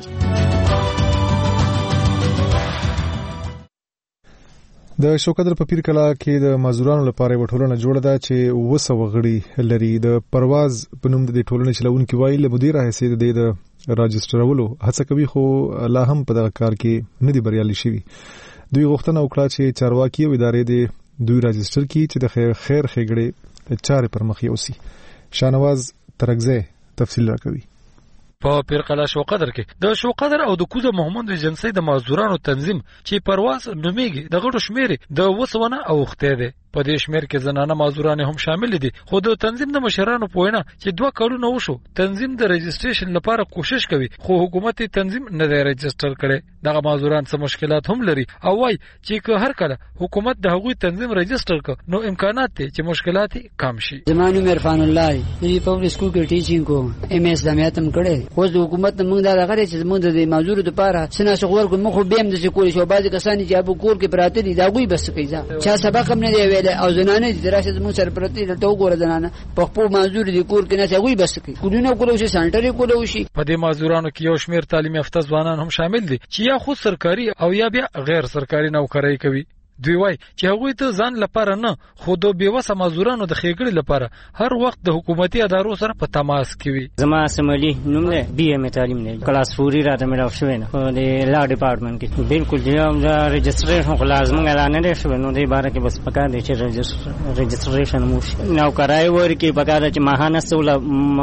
د شوکدر په پیر کلا کې د مزدورانو لپاره یو ټولنه جوړه ده چې 200 غړي لري. د پرواز په نوم د دې ټولنې چلونکي وایي له مدیر حیثیت د راجسترولو هڅه کوي خو لا هم په دغه کار کې نه دي بریالي شوي. دوی غوښتنه وکړه چې چارواکي او ادارې د دوی راجستر کړي چې د خیر ښېګړې چارې پر مخ یوسي. شانواز ترکزی تفصیل راکوي. په پیرقلا شوقدر کې د شوقدر او د کوزه محمد ایجنسی د مزدورانو تنظیم چې پرواز نومیږي د غړو شمیر د 200 اوخته ده. په دې شمیر کې زنانه معذوران هم شامل دي. خو د تنظیم د مشرانو په وینا چې 2 کلونه وشو تنظیم د رجسټریشن لپاره کوشش کوي خو حکومت تنظیم نه دی رجسټر کړي. دغه معذوران څه مشکلات هم لري او وايي چې که هر کله حکومت د هغوی تنظیم رجسټر کړي نو امکانات دي چې مشکلات کم شي. زمانو عرفان الله دی په سکول کې ټیچینګ کو ایم اس دمیاتم کړي. خو د حکومت موږ دا غره چې موږ د معذور لپاره سنا شغور کو مخ به هم د سکول شو بعض کسان چې ابو کور کې پراته دي دا غوي بس کوي چا سبق هم نه دی ویل او زنانه د دراسه موږ سره پرتی ته وګوره زنانه په خپل معذور دي کور کې نه غوي بس کوي کولونه کولو شي سنټري کولو شي. په دې معذورانو کې یو شمیر تعلیم یافته ځوانان هم شامل دي چې یا خود سرکاري او یا بیا غیر سرکاري نوکرۍ کوي. دوی وای چې هغوی ته ځان لپاره نه خو د بیوسه معذورانو د ښېګړې لپاره هر وخت د حکومتي ادارو سره په تماس کې وي. زما سملی نوم دی بی ام تعلیم دی کلاس 4 راته مې راوښوی نه په لا ډپارټمنټ کې بالکل د رجسټریشن خو لازم اعلان نه شوی نو دې باره کې بس پکار دی چې رجسټریشن مو نوکرای ورکې پکار چې ماهانه سوله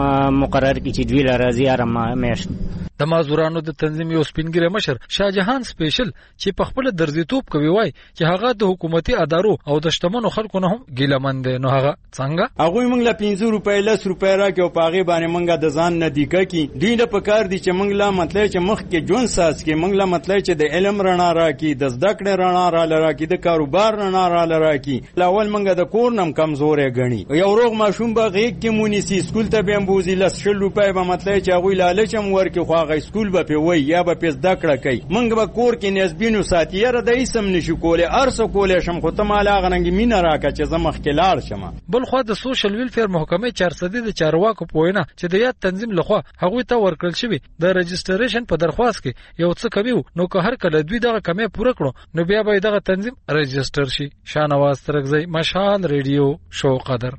مقرر کړي چې دوی راځي ارم میاشت. د معذورانو د تنظیم یو سپینګری مشر شاهجهان سپیشل چې په خپل درځیتوب کوي وای چې هغه د حکومتي ادارو او د شتمنو خلکو نه هم ګیلمن دي. نو هغه څنګه هغه موږ له 5 روپۍ 10 روپۍ راکې او پاغه باندې موږ د ځان نه دی کوي دوی نه پکار دي چې موږ لا مطلب چې مخ کې جون ساس کې موږ لا مطلب چې د علم رڼا راکې د زده کړې رڼا را لراکې د کاروبار رڼا را لراکې لاول موږ د کور نم کمزورې غني یو روغ ماشوم به غیږ کې مونیسی سکول ته به امبوزي 10 روپۍ به مطلب چې هغه لالچم ورکې خو هغه سکول به په وای یا به پس دکړه کوي موږ به کور کې نسبینو ساتي را د ایسم نشو کوله ارسه کوله شم خو ته مالا غننګ مين راکا چې زمخ کې لاړ شم. بل خو د سوشل ویلفیر محکمې 400 د چارواکو پوینه چې د یاد تنظیم لخوا هغه ته ورکړل شوی د رجسټریشن په درخواست کې یو څه کوي نو که هر کله دوی دغه کمې پوره کړو نو بیا به دغه تنظیم رجسټر شي. شانواز ترغزی مشال ریډیو شو قدر.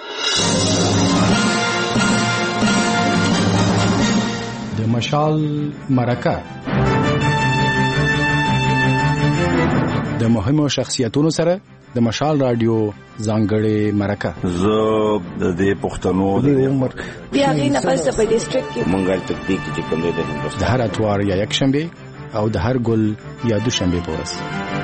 د مشال مرکه د مهمو شخصیتونو سره د مشال رادیو ځانګړې مرکه. زه د دې پښتنو د عمر بیا غینه پس په ډیسټریکټ کې مونږه تطبیق چې کوم دی د هندوستان د هر اتوار یا یک شنبه او د هر ګل یا دوشنبه پورس.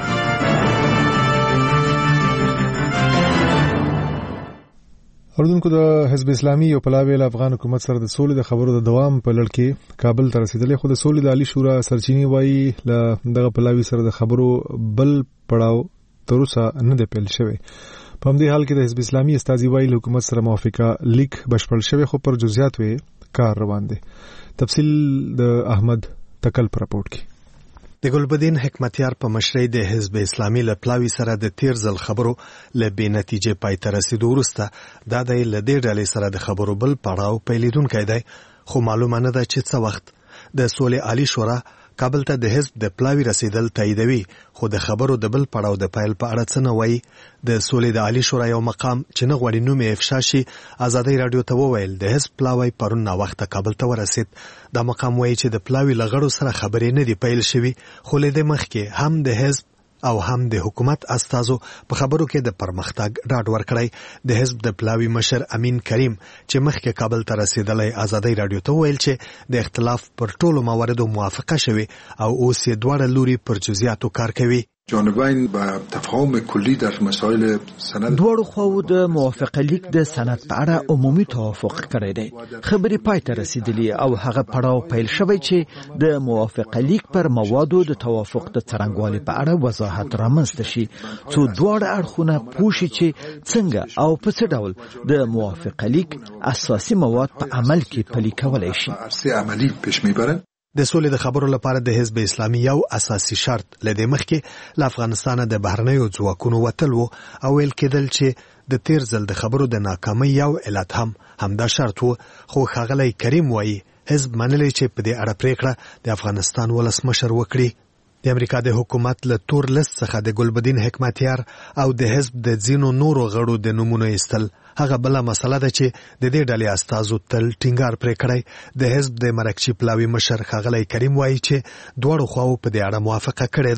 اردوونکو د حزب اسلامي او پلاوی افغان حکومت سره د سولې د خبرو د دوام په لړ کې کابل ته رسیدلې خو د سولې د عالی شورا سرچینی وایي ل دغه پلاوی سره د خبرو بل پړاو تر اوسه نه دی پیل شوی. په همدې حال کې د حزب اسلامي استازي وایي حکومت سره موافقه لیک بشپړ شوی خو پر جزئیات وې کار روان دی. تفصیل د احمد تکل پر راپورټ کې. د ګلبدین حکمتیار په مشرۍ د حزب اسلامي له پلاوی سره د تیر ځل خبرو له بې نتیجې پای ته رسیدو وروسته دا د له دې ډلې سره د خبرو بل پړاو پیلیدونکی دی خو معلومه نه ده چې څه وخت د سولې عالی شورا کابل ته د حزب د پلاوی رسیدل تاییدوي خو د خبرو د بل پړاو د پیل په اړه څه نه وایي. د سولې د عالی شورا یو مقام چې نه غواړي نوم یې افشا شي ازادي رادیو ته وویل د حزب پلاوی پرون ناوخته کابل ته ورسید. دا مقام وایي چې د پلاوی لغړو سره خبرې نه دی پیل شوي خو له دې مخکې هم د حزب او هم د حکومت استازو په خبرو کې د پرمختګ ډاډ ورکړی. د حزب د پلاوی مشر امین کریم چې مخکې کابل ته رسیدلی ازادي رادیو ته ویل چې د اختلاف پر ټولو مواردو موافقه شوي او اوس یې دواړه لوري پر جزئیاتو کار کوي. جانبین با تفاهم کلی در مسائل سند دواړو خواو د موافقه لیک د سند په اړه عمومي توافق کړی دی. خبرې پای ته رسیدلي او هغه پړاو پیل شوی چې د موافقه لیک پر موادو د توافق د څرنګوالي په اړه وضاحت رامنځته شي څو دواړه اړخونه پوه شي چې څنګه او په څه ډول د موافقه لیک اساسي مواد په عمل کې پلي کولی شي. عملی پیش میبرند. د سولې د خبرو لپاره د حزب اسلامي یو اساسي شرط لدې مخکې له افغانستان د بهرنیو ځواکونو وتل وو او ویل کېدل چې د تیر ځل د خبرو د ناکامۍ یو علت هم همدا شرط وو خو ښاغلی کریم وایي حزب منلی چې په دې اړه پریکړه د افغانستان ولسمشر وکړي. د امریکا د حکومت له تور لیست څخه د ګلبدین حکمتیار او د حزب د ځینو نورو غړو د نومونو ایستل هغه بله مسله ده چې د دې ډلې استازو تل ټینګار پرې کړی. د حزب د مرکچی پلاوی مشر ښاغلی کریم وایي چې دواړو خواو په دې اړه موافقه کړې ده.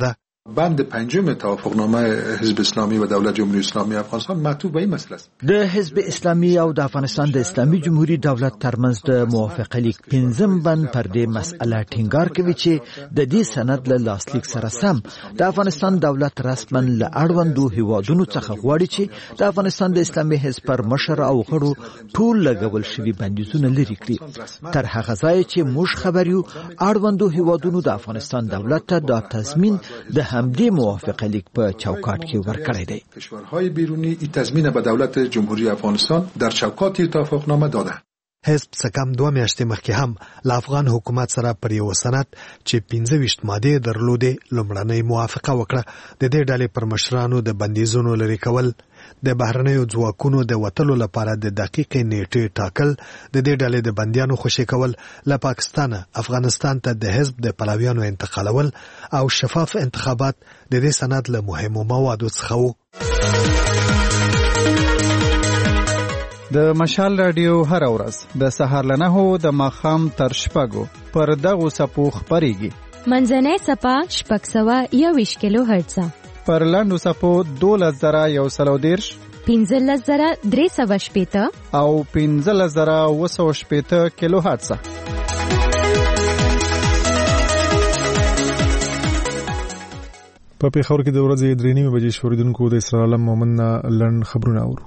بند پنجم توافقنامه حزب اسلامی و دولت جمهوری اسلامی افغانستان معطوف به این مسئله است. د حزب اسلامي او د افغانستان د اسلامي جمهوریت دولت ترمنځ د موافقه لیک 5م بند پر دې مسأله ټینګار کوي چې د دې سند له لاسلیک سره سم د افغانستان دولت رسما له اړوندو هیوادونو څخه غواړي چې د افغانستان د اسلامي حزب پر مشر او غړو ټول لګول شوي بندیزونه لرې کړي. تر هغه ځایه چې موږ خبر یو اړوندو هیوادونو د افغانستان دولت ته د تضمین د همدې موافقه لیک په چوکاټ کې ورکړی دی. کشورهای بیرونی این تضمین به دولت جمهوری افغانستان در چوکاټ توافقنامه داده. حزب سکم 2 میاشتې مخکې هم له افغان حکومت سره پر یو سند چې 25 مادې درلودې لومړنۍ موافقه وکړه. د دې ډلې پر مشرانو د بندیزونو لرې کول، د بهرنیو ځواکونو د وتلو لپاره د دقیقې نیټې ټاکل، د دې ډلې د بندیانو خوشي کول، له پاکستانه افغانستان ته د حزب د پلویانو انتقالول او شفاف انتخابات د دې سند له مهمو موادو څخه وو. د مشال رادیو هر ورځ د سهار له 9 د ماښام تر 6 پر دغو څپو خپرېږي. منځنۍ څپه 621 کیلو هرتز، پر لاندو څپو 12110، 15380 او 15980 کیلو هرتز. په پیښور کې د ورځې 3:30 بجې شوریدونکو د اسرائیل عالم مومن لن خبرونه اورو.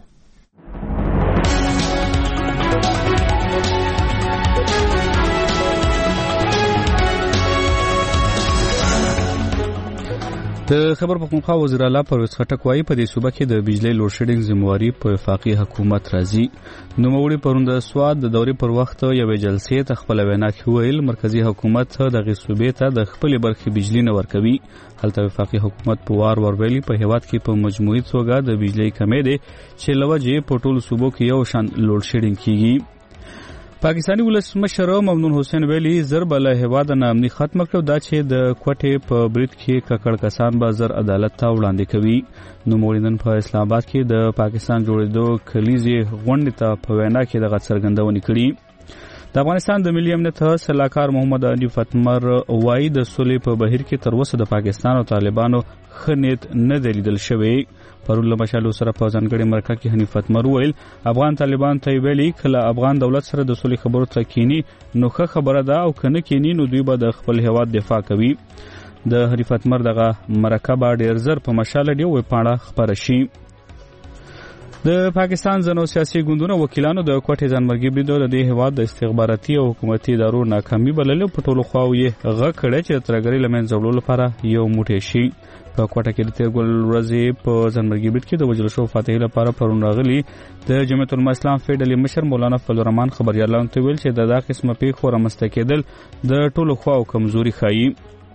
د خبر پښتونخوا وزیر اعلی پرویز خټک وايي په دې صوبه کې د بجلی لوډ شیډینګ ذمہواری په وفاقي حکومت راځي. نوموړي پروند سواد د دورې پر وخت یوې جلسې ته خپل وینا کې ویل مرکزی حکومت د غصوبې ته د خپل برخې بجلی نه ورکوي. هلته وفاقي حکومت په وار ورویلي په هیواد کې په مجموعي توګه د بجلی کمې دي چې لوجه په ټولو صوبو کې یو شان لوډ شیډینګ کیږي. پاکستانی ولسمشر ممنون حسین ویلي ضرب له هیواد نه امني ختم کړو دا چې د کوټې په برید کې ککړ کسان به زر عدالت ته وړاندې کوي. نو موړیدن په اسلام آباد کې د پاکستان جوړېدو کلیزې غونډې ته په وینا کې د څرګندونې کړي. د افغانستان د ملي امنیت سلاکار محمد علي فتمر وايي د سولې په بهیر کې تر اوسه د پاکستان او طالبانو خنیت نه دلیدل شوی. پرون له مشالو سره په ځانګړي مرکه کې حنیف فتمر ویل افغان طالبان ته ویلي کله افغان دولت سره د سولې خبرو ته کینی نو ښه خبره ده او کنه کینی نو دوی به د خپل هیواد دفاع کوي. د حنیف فتمر دغه مرکه به ډیر زر په مشال دی وې پاڼه خبر شي. د پاکستان ځنو سیاسي ګوندونو وکیلانو د کوټې ځانمرګي بریدو د هیواد د استخباراتي او حکومتي ادارو ناکامي بللې په ټولو خواو یې غږ کړی چې ترګری لمن زولو لپاره یو موټی شي. په کوټه کې د تیرګل ورځې په ځانمرګي برید کې د وجل شو فاتح لپاره پرون راغلي د جمعیت العلماء اسلام فیډرالي مشر مولانا فضل الرحمن خبريالانو ته ویل چې د دغه قسمه پیښو رامنځته کېدل د ټولو خواو کمزوري ښيي.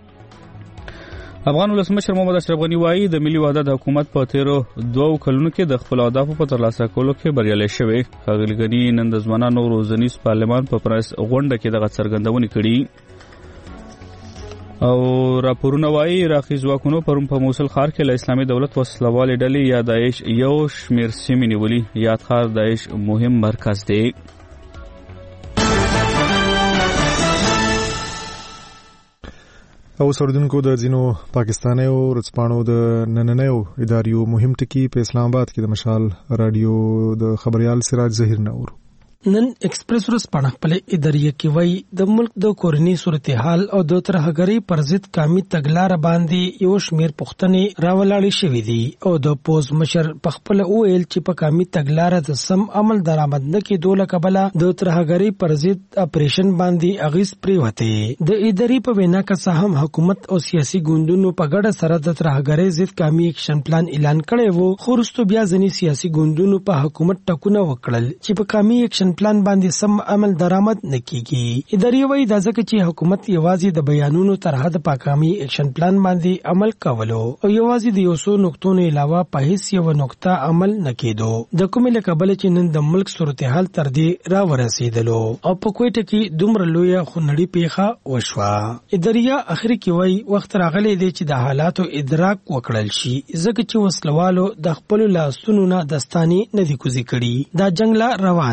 افغان ولسمشر محمد اشرف غنی وايي د ملي وحدت حکومت په تیرو 2 کلونو کې د خپل اهدافو په ترلاسه کولو کې بریالي شوی. ښاغلي غنی نن د ځوانانو روزنیز پارلمان په پرس غونډه کې دغه څرګندونې کړي. او راپورونه وايي عراقي ځواکونو پرون په موصل ښار کې له اسلامي دولت وسلوالې ډلې یا داعش یو شمیر سیمې نیولې. یاد ښار داعش مهم مرکز دی. او سردونکو د ځینو پاکستانیو ورځپاڼو د نننیو اداریو مهم ټکی په اسلام آباد کې د مشال رادیو د خبريال سراج ظهیر نور نن ایکسپریس ورځ پاڼه خپل اداریه کې وای د ملک د کورنی صورتحال او د ترهګری پر ضد قومي تګلار باندې یو شمیر پښتنې راولاړې شوې دي او د پوز مشر په خپل اویل چې په قومي تګلار د سم عمل درآمد نه کې دوله قبله د ترهګری پر ضد اپریشن باندې اغیز پریوته. د اداري په وینا کې هم حکومت او سیاسي ګوندونو په ګډه سره د ترهګری ضد قومي اکشن پلان اعلان کړی وو. خو وروسته بیا ځینې سیاسي ګوندونو په حکومت ټکونه وکړل چې په قومي اکشن پلان باندې سم عمل درآمد نکېږي. اداري وایي دا ځکه چې حکومت یوازې د بیانونو تر حد پاکامي اکشن پلان باندې عمل کولو او یوازې د یو څو نقطو علاوه په هیڅ یو نقطه عمل نکېدو. د کومې له کبله چې نن د ملک صورتحال تر دې را ورسېدلو او په کوټه کې دومره لویه خونړۍ پیښه وشوه. اداريه اخر کې وایي وخت راغلی دی چې د حالاتو ادراک وکړل شي ځکه چې وسلوالو د خپل لاسونو نه دستاني نه دي کوزي کړي. دا جنگ لا روان دی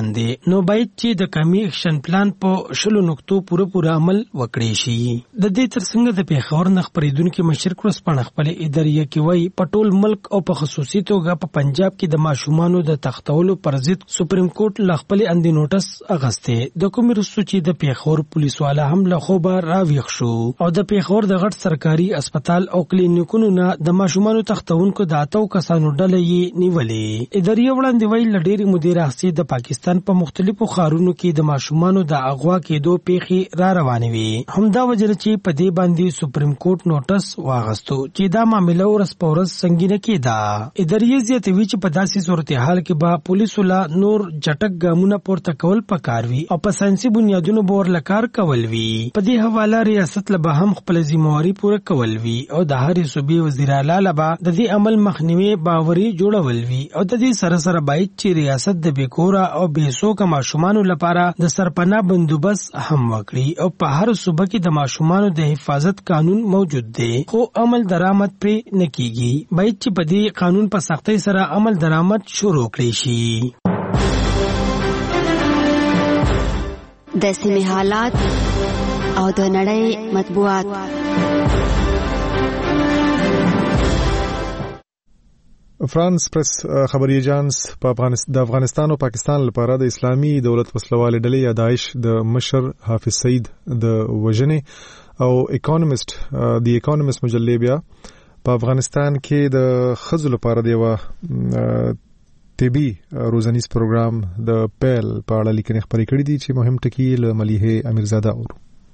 نو باید چې د قومي اکشن پلان په 10 نقطو پوره عمل وکړي شي. د دې ترڅنګ د پیښور نه خبرېدونکو مشر کورسپانډ خپل ادارې کې وایي په ټول ملک او په خصوصي توګه په پنجاب کې د ماشومانو د تختولو پر ضد سپریم کورټ له خپل اندي نوټس اغسته. د کوم رسو چې د پیښور پولیس والا هم له خوبه راویښ شو او د پیښور د غټ سرکاري هسپتال او کلینیکونو نه د ماشومانو تختونکو د 8 کسانو ډلې یې نیولې. ادارې وړاندې ویل لډېری مدیر احسي د پاکستان په مختلفو ښارونو کې د ماشومانو د اغوا کېدو پیښې را روانې وي. همدا وجه چې په دې باندې سپریم کورټ نوټس واغستو چې دا معاملې ورځ په ورځ سنگینه کېده. ادارې زیاتوي چې په داسې صورتحال کې به پولیسو لا نور چټک ګامونه پورته کول پکار وي او په ساينسي بنیادونو باور لکار کول وی. په دې حواله ریاست له به هم خپل ذمہواری پوره کول وی او د هر صوبې وزیر اعلی لبا د دې عمل مخنیوي باوري جوړول وی او د دې سره سره باید چې ریاست د بیکورا او بیسوکه ماشومانو لپاره د سرپناه بندوبست هم وکړي او په هر صوبه کې د ماشومانو د حفاظت قانون موجود دی خو عمل درآمد پرې نکېږي. باید چې په دې قانون په سختۍ سره عمل درآمد شروع کړي شي. د سیمې حالات او د نړۍ مطبوعات. فرانس پریس خبري ایجانس د افغانستان او پاکستان لپاره د اسلامي دولت وسلوال ډلې یا داعش د مشر حافظ سعید د وژنې او اکونومست مجلې بیا په افغانستان کې د خزو لپاره د طبي روزنیز پروګرام د پیل په اړه لیکنې خبرې کړې دي چې مهم ټکي له ملیحه امیرزاده اورو.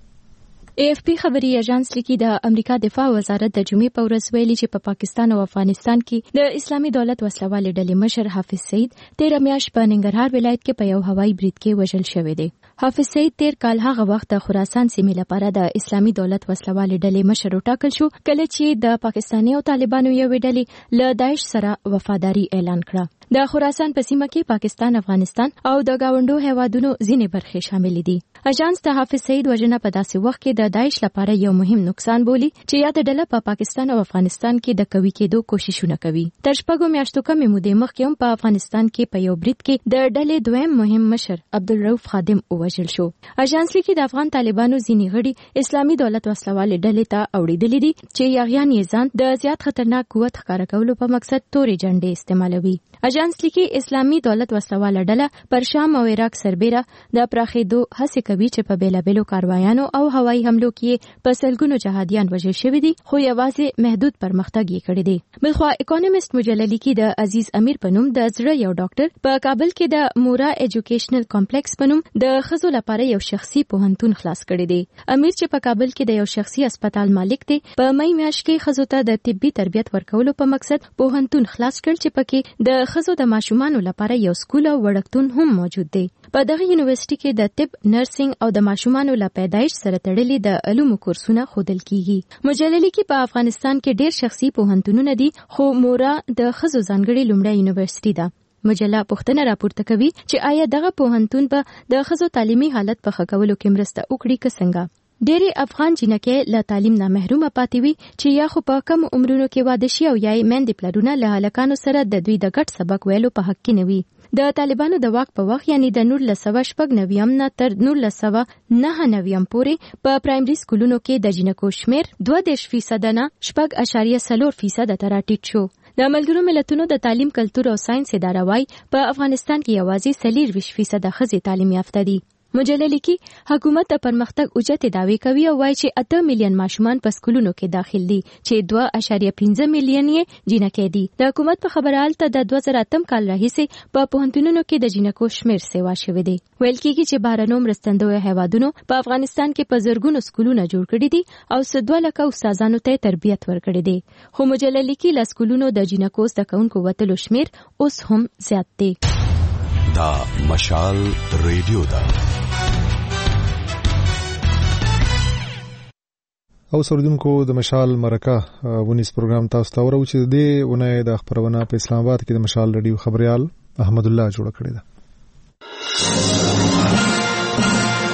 AFP خبري ایجانس لیکي د امریکا دفاع وزارت د جمعې په ورځ ویلي چې په پاکستان او افغانستان کې د اسلامي دولت وسلوال ډلې مشر حافظ سعید 13 میاشت په ننګرهار ولایت کې په یو هوایي برید کې وژل شوی دی. حافظ سعید 13 کال هغه وخت د خراسان سیمې لپاره د اسلامي دولت وسلوال ډلې مشر وټاکل شو کله چې د پاکستاني او طالبانو یو ډلې له داعش سره وفاداری اعلان کړه. د خراسان په سیمه کې پاکستان، افغانستان او د گاونډو هیوادونو ځینې برخې شامل دي. اژانس د حافظ سعید وژنه په داسې وخت کې د داعش لپاره یو مهم نقصان بولي چې یاد ډله په پاکستان او افغانستان کې د قوي کېدو کوششونه کوي. تر شپږو میاشتو کمې مودې مخکې هم په افغانستان کې په یو برید کې د ډلې دویم مهم مشر عبدالرؤف خادم ووژل شو. اژانس لیکي د افغان طالبانو ځینې غړي اسلامي دولت وسلوال ډلې ته اوړېدلي دي چې یاغیان یې ځان د زیات خطرناک قوت ښکاره کولو په مقصد تورې جنډې استعمالوي. اژانس لیکي اسلامي دولت وسلواله ډله پر شام او عراق سربېره د پراخېدو هڅې کوي چې په بیلابېلو کاروایانو او هوایي حملو کې په سلګونو جهادیان وژل شوي دي خو یوازې محدود پرمختګ یې کړی دی. بلخوا اکونومست مجله لیکي د عزیز امیر په نوم د زړه یو ډاکټر په کابل کې د مورا ایجوکیشنل کمپلیکس په نوم د ښځو لپاره یو شخصي پوهنتون خلاص کړی دی. امیر چې په کابل کې د یو شخصي هسپتال مالک دی په مې میاشت کې ښځو ته د طبي تربیت ورکولو په مقصد پوهنتون خلاص کړ چې پکې د ښځو د ماشومانو لپاره یو سکول او وړکتون هم موجود دی. په دغه یونیورسيټي کې د طب، نرسنګ او د ماشومانو له پیدایش سره تړلي د علومو کورسونه ښودل کیږي. مجله لیکي په افغانستان کې ډېر شخصي پوهنتونونه دي خو مورا د ښځو ځانګړې لومړی یونیورسيټي ده. مجله پوښتنه راپورته کوي چې آیا دغه پوهنتون به د ښځو تعلیمي حالت په ښه کولو کې مرسته وکړي که څنګه؟ ډېری افغان جنکې له تعلیم نه محرومه پاتې وي چې یا خو په کم عمرونو کې واده شي او یا یې میندې پلرونه له هلکانو سره د دوی د ګډ سبق ویلو په حق کې نه وي. د طالبانو د واک په وخت یعنی د 1996 نه تر 1999 پورې په پرایمري سکولونو کې د جنکو شمیر 2% نه 4.4% ته راټیټ شو. د ملګرو ملتونو د تعلیم، کلتور او ساينس اداره وايي په افغانستان کې یوازې 4% ښځې تعلیم یافته دي. مجله لیکي حکومت د پرمختګ اوجته دعوی کوي او وایي چې 8 میلیون ماشومان په سکولونو کې داخل دي چې 2.5 میلیون یې جنکې دي. د حکومت په خبره الته د 2008 کال راهیسې په پوهنتونونو کې د جنکو شمیر سیوا شوی دی. ویل کېږي چې بهرنیو مرستندویو هیوادونو په افغانستان کې په زرګونو سکولونه جوړ کړي دي او 2 لک استادانو ته تربیت ورکړي دي. خو مجله لیکي له سکولونو د جنکو زده کوونکو وتلو شمیر اوس هم زیات دی. دا مشال ریډیو دا او سردونکو د مشال مرکه ونیس پروګرام تاسو ته ورو چې د ونې د خبرونه په اسلام آباد کې د مشال ریډیو خبريال احمد الله جوړ کړی دی.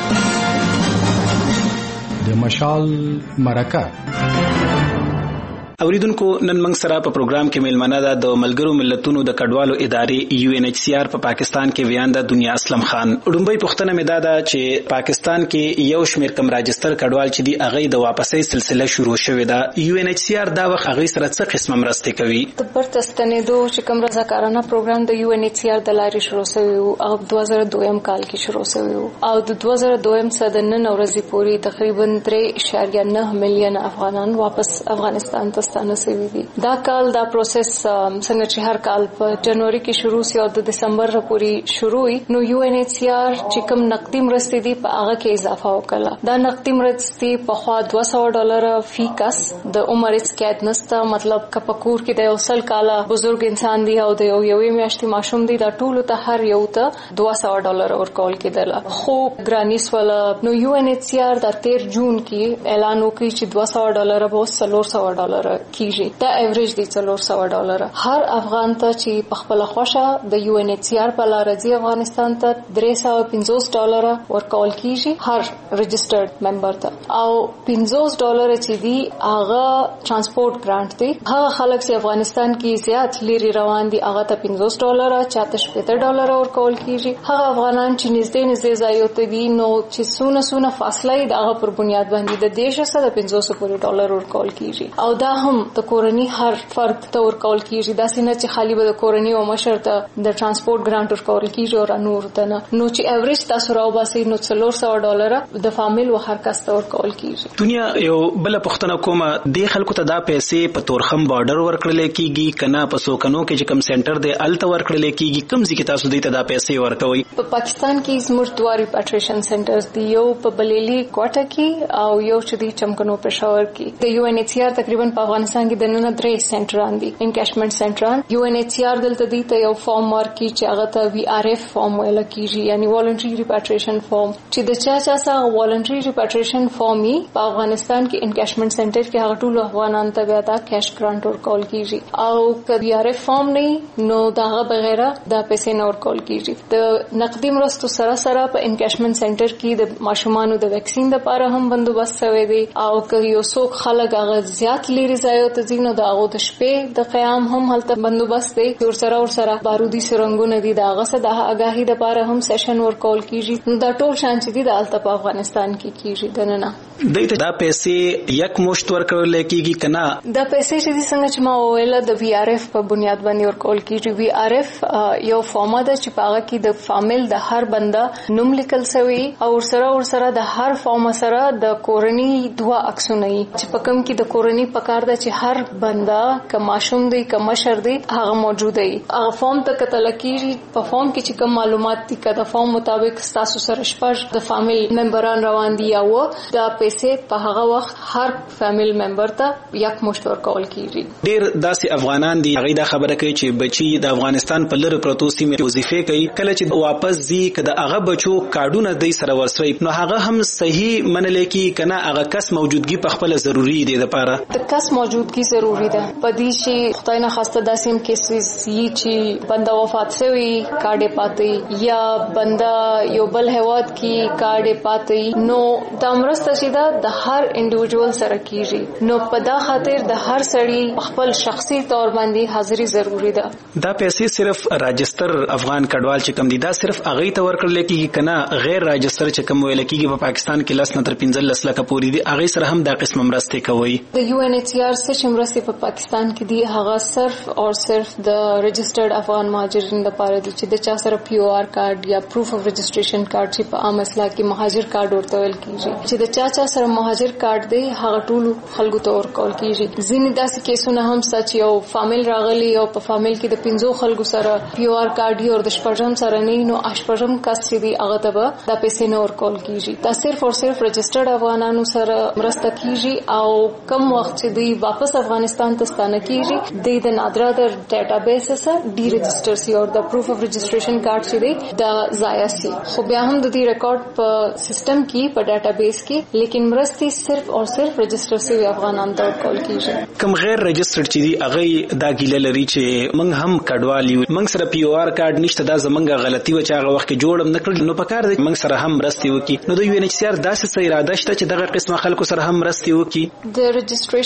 د مشال مرکه اوریدونکو نن موږ سره په پروګرام کې میلمنه ده د ملګرو ملتونو د کډوالو ادارې UNHCR په پاکستان کې ویانده دنیا اسلم خان. ډومبۍ پوښتنه مې ده چې پاکستان کې یو شمیر کم راجستر کډوال چې دی هغه د واپسۍ سلسله شروع شوې ده. UNHCR دا وخت هغه سره څه قسمه مرسته کوي؟ د پرتستنېدو چې کوم رضاکارانه پروګرام د UNHCR د لارې شروع شوی او 2002 کال کې شروع شوی او د 2002 څخه د نن ورځې پورې تقریبا 3.9 میلیون افغانان واپس افغانستان ته ستانه شوي دي. دا کال دا پروسس څنګه چې هر کال په جنوري کې شروع شي او د دسمبر پورې شروع وي نو UNHCR چې کوم نقدي مرستې دي په هغه کې اضافه وکړه. دا نقدي مرستې په خوا $200 فی کس د عمر قید نسته، مطلب کپکور کې د یو سل کاله بزرګ انسان دی او د یوې میاشتې ماشوم دی دا ټول ته هر یو ته $200 ورکول کېدل. خو ګرانیس ولا نو UNHCR د 13 جون کې اعلان وکړي چې $200 به $400 کیږي. دا ایوریج دی $400. هر افغان ته چې په خپل خوښه د UNHCR په لار راځي افغانستان ته $350 ورکول کیږي هر رجسټرډ ممبر ته، او $50 چې دی هغه ترانسپورت ګرانټ دی. هغه خلک چې افغانستان کې زیات لري روان دي هغه ته $50 چاته $70 ورکول کیږي. هغه افغانان چې نږدې ځایو ته دي نو چې سونه فاصله یې دغه پر بنیاد باندې د دیش سره $500 ورکول کیږي او دا هم د کورنۍ هر فرد ته ورکول کیږي. دا څنګه چې خالی به د کورنۍ او مشر ته د ترانسپورت ګرانټ ورکول کیږي او نور ته نه، نو چې ایوریج تاسو راو باسي نو $400 د فامیل او هر کس ته ورکول کیږي. دنیا یو بل پښتنه کومه د خلکو ته دا پیسې په تورخم بارډر ورکړل کیږي کنه په سوکنو کې چې کوم سنټر دی الته ورکړل کیږي، کوم ځکه تاسو دې ته دا پیسې ورکوي؟ په پاکستان کې زموږ دوه ریپاټریشن سنټرز دی، یو په بلیلی کوټه کې او یو چې دی چمکنو پېښور کې. د UNHCR تقریبا په افغانستان کې د نن 3 سنټران دي انکیشمنت سنټران. UNHCR دلته دی ته یو فارم ورکي چې هغه ته VRF فارم ویل کیږي، یعنی والنټری ریپاټریشن فارم، چې د چا سره والنټری ریپاټریشن فارم په افغانستان کې انکیشمنت سنټر کې هغه ټول افغانان ته بیا دا کیش ګرانټ ورکول کیږي، او که VRF فارم نه نو داغه بغیر دا پیسې نه ورکول کیږي. د نقدي مرستو سره سره په انکیشمنت سنټر کې د ماشومانو د ویکسین لپاره هم بندوبست شوی دی، او که یو څوک خلک هغه زیات لري ځایو ته ځینو د هغه د شپې د قیام هم هلته بندوبست دی. ورسره بارودي سرنګونه دي د هغه څخه د اگاهي لپاره هم سیشن ورکول کیږي. نو دا ټول شان چې دي د الته په افغانستان کې کیږي. دننه دایته دا پیسې یک مشت ورکول کیږي کنه؟ دا پیسې چې څنګه چې ما ویل د VRF په بنیاد باندې ورکول کیږي. VRF یو فارم ده چې په هغه کې د فامیل د هر بنده نوم لیکل شوی او ورسره د هر فارم سره د کورنۍ دوه عکسونه چې په کوم کې د کورنۍ پکار ده چې هر بنده که ماشوم دی که مشر دی هغه موجود دی. هغه فارم ته کتل کیږي. په فارم کې چې کوم معلومات دي که د فارم مطابق تاسو سره شپږ د فامیل ممبران روان دي یا و دا پیسې په هغه وخت هر فامیل ممبر ته یک مشت ورکول کیږي. ډیر داسې افغانان دي هغه دا خبره کوي چې بچي د افغانستان په لری پروتو سیمه وظیفه کوي، کله چې واپس ځي کده هغه بچو کارډونه دی سره ورسوي نو هغه هم صحیح منل کی کنه هغه کس موجودګي په خپل ضروری دی د لپاره د کس موجودګي ضروری ده. په دې چې خدای نه خواسته داسې کیسز چې بنده وفات شوی کارډ پاتې یا بنده یو بل هواد کې کارډ پاتې نو د امرسته چې دا د هر انډیویډوال سره کیږي. نو په دا خاطر د هر سړی خپل شخصي تور باندې حاضری ضروری ده. دا پیسې صرف راجستر افغان کډوال چې کم دي دا صرف هغه ته ورکړل کیږي کنه غیر راجستر چې کوم ویل کیږي په پاکستان کې لس نه تر 15 لکه پورې دي هغه سره هم دا قسم مرسته کوي؟ د UNHCR سره مرسته په پاکستان کې دي هغه صرف او صرف د رجسټرډ افغان مهاجرین لپاره دي چې د چا سره POR کارت یا پروف اف رجسټریشن کارت چې په عام اصطلاح کې مهاجر کارت ورته ویل کیږي چې د چا سره مهاجر کارت دی هغه ټول خلکو ته ورکول کیږي. ځینې داسې کیسونه هم سچ یو فامیل راغلی او په فامیل کې د 15 خلکو سره POR کارت دی او د شپږم سره نه نو اشپږم کس چې دی هغه ته به د پیسې نه ورکول کیږي. دا صرف او صرف رجسټرډ افغانانو سره مرسته کیږي او کم وخت چې دی واپس افغانستان ته ستانه کیږي د نادره در ډیټابیس سره ډی رجسټر سی او د پروف اف رجسټریشن کارت چې دی د ضایع سی خو بیا هم د دې ریکارډ په سیستم کې په ډیټابیس کې لیکن مرستي صرف او صرف رجسټر سی افغانان ته ورکول کیږي. کوم غیر رجسټرډ چې دی هغه دا ګیله لري چې موږ هم کډوال یو موږ سره POR کارت نشته دا زمونږه غلطي و چې هغه وخت کې جوړم نکړل نو په کار دی موږ سره هم مرستي وکي. نو د UNHCR داسې اراده شته چې دغه قسمه خلکو سره هم مرستي وکي. د رجسټریشن پروسس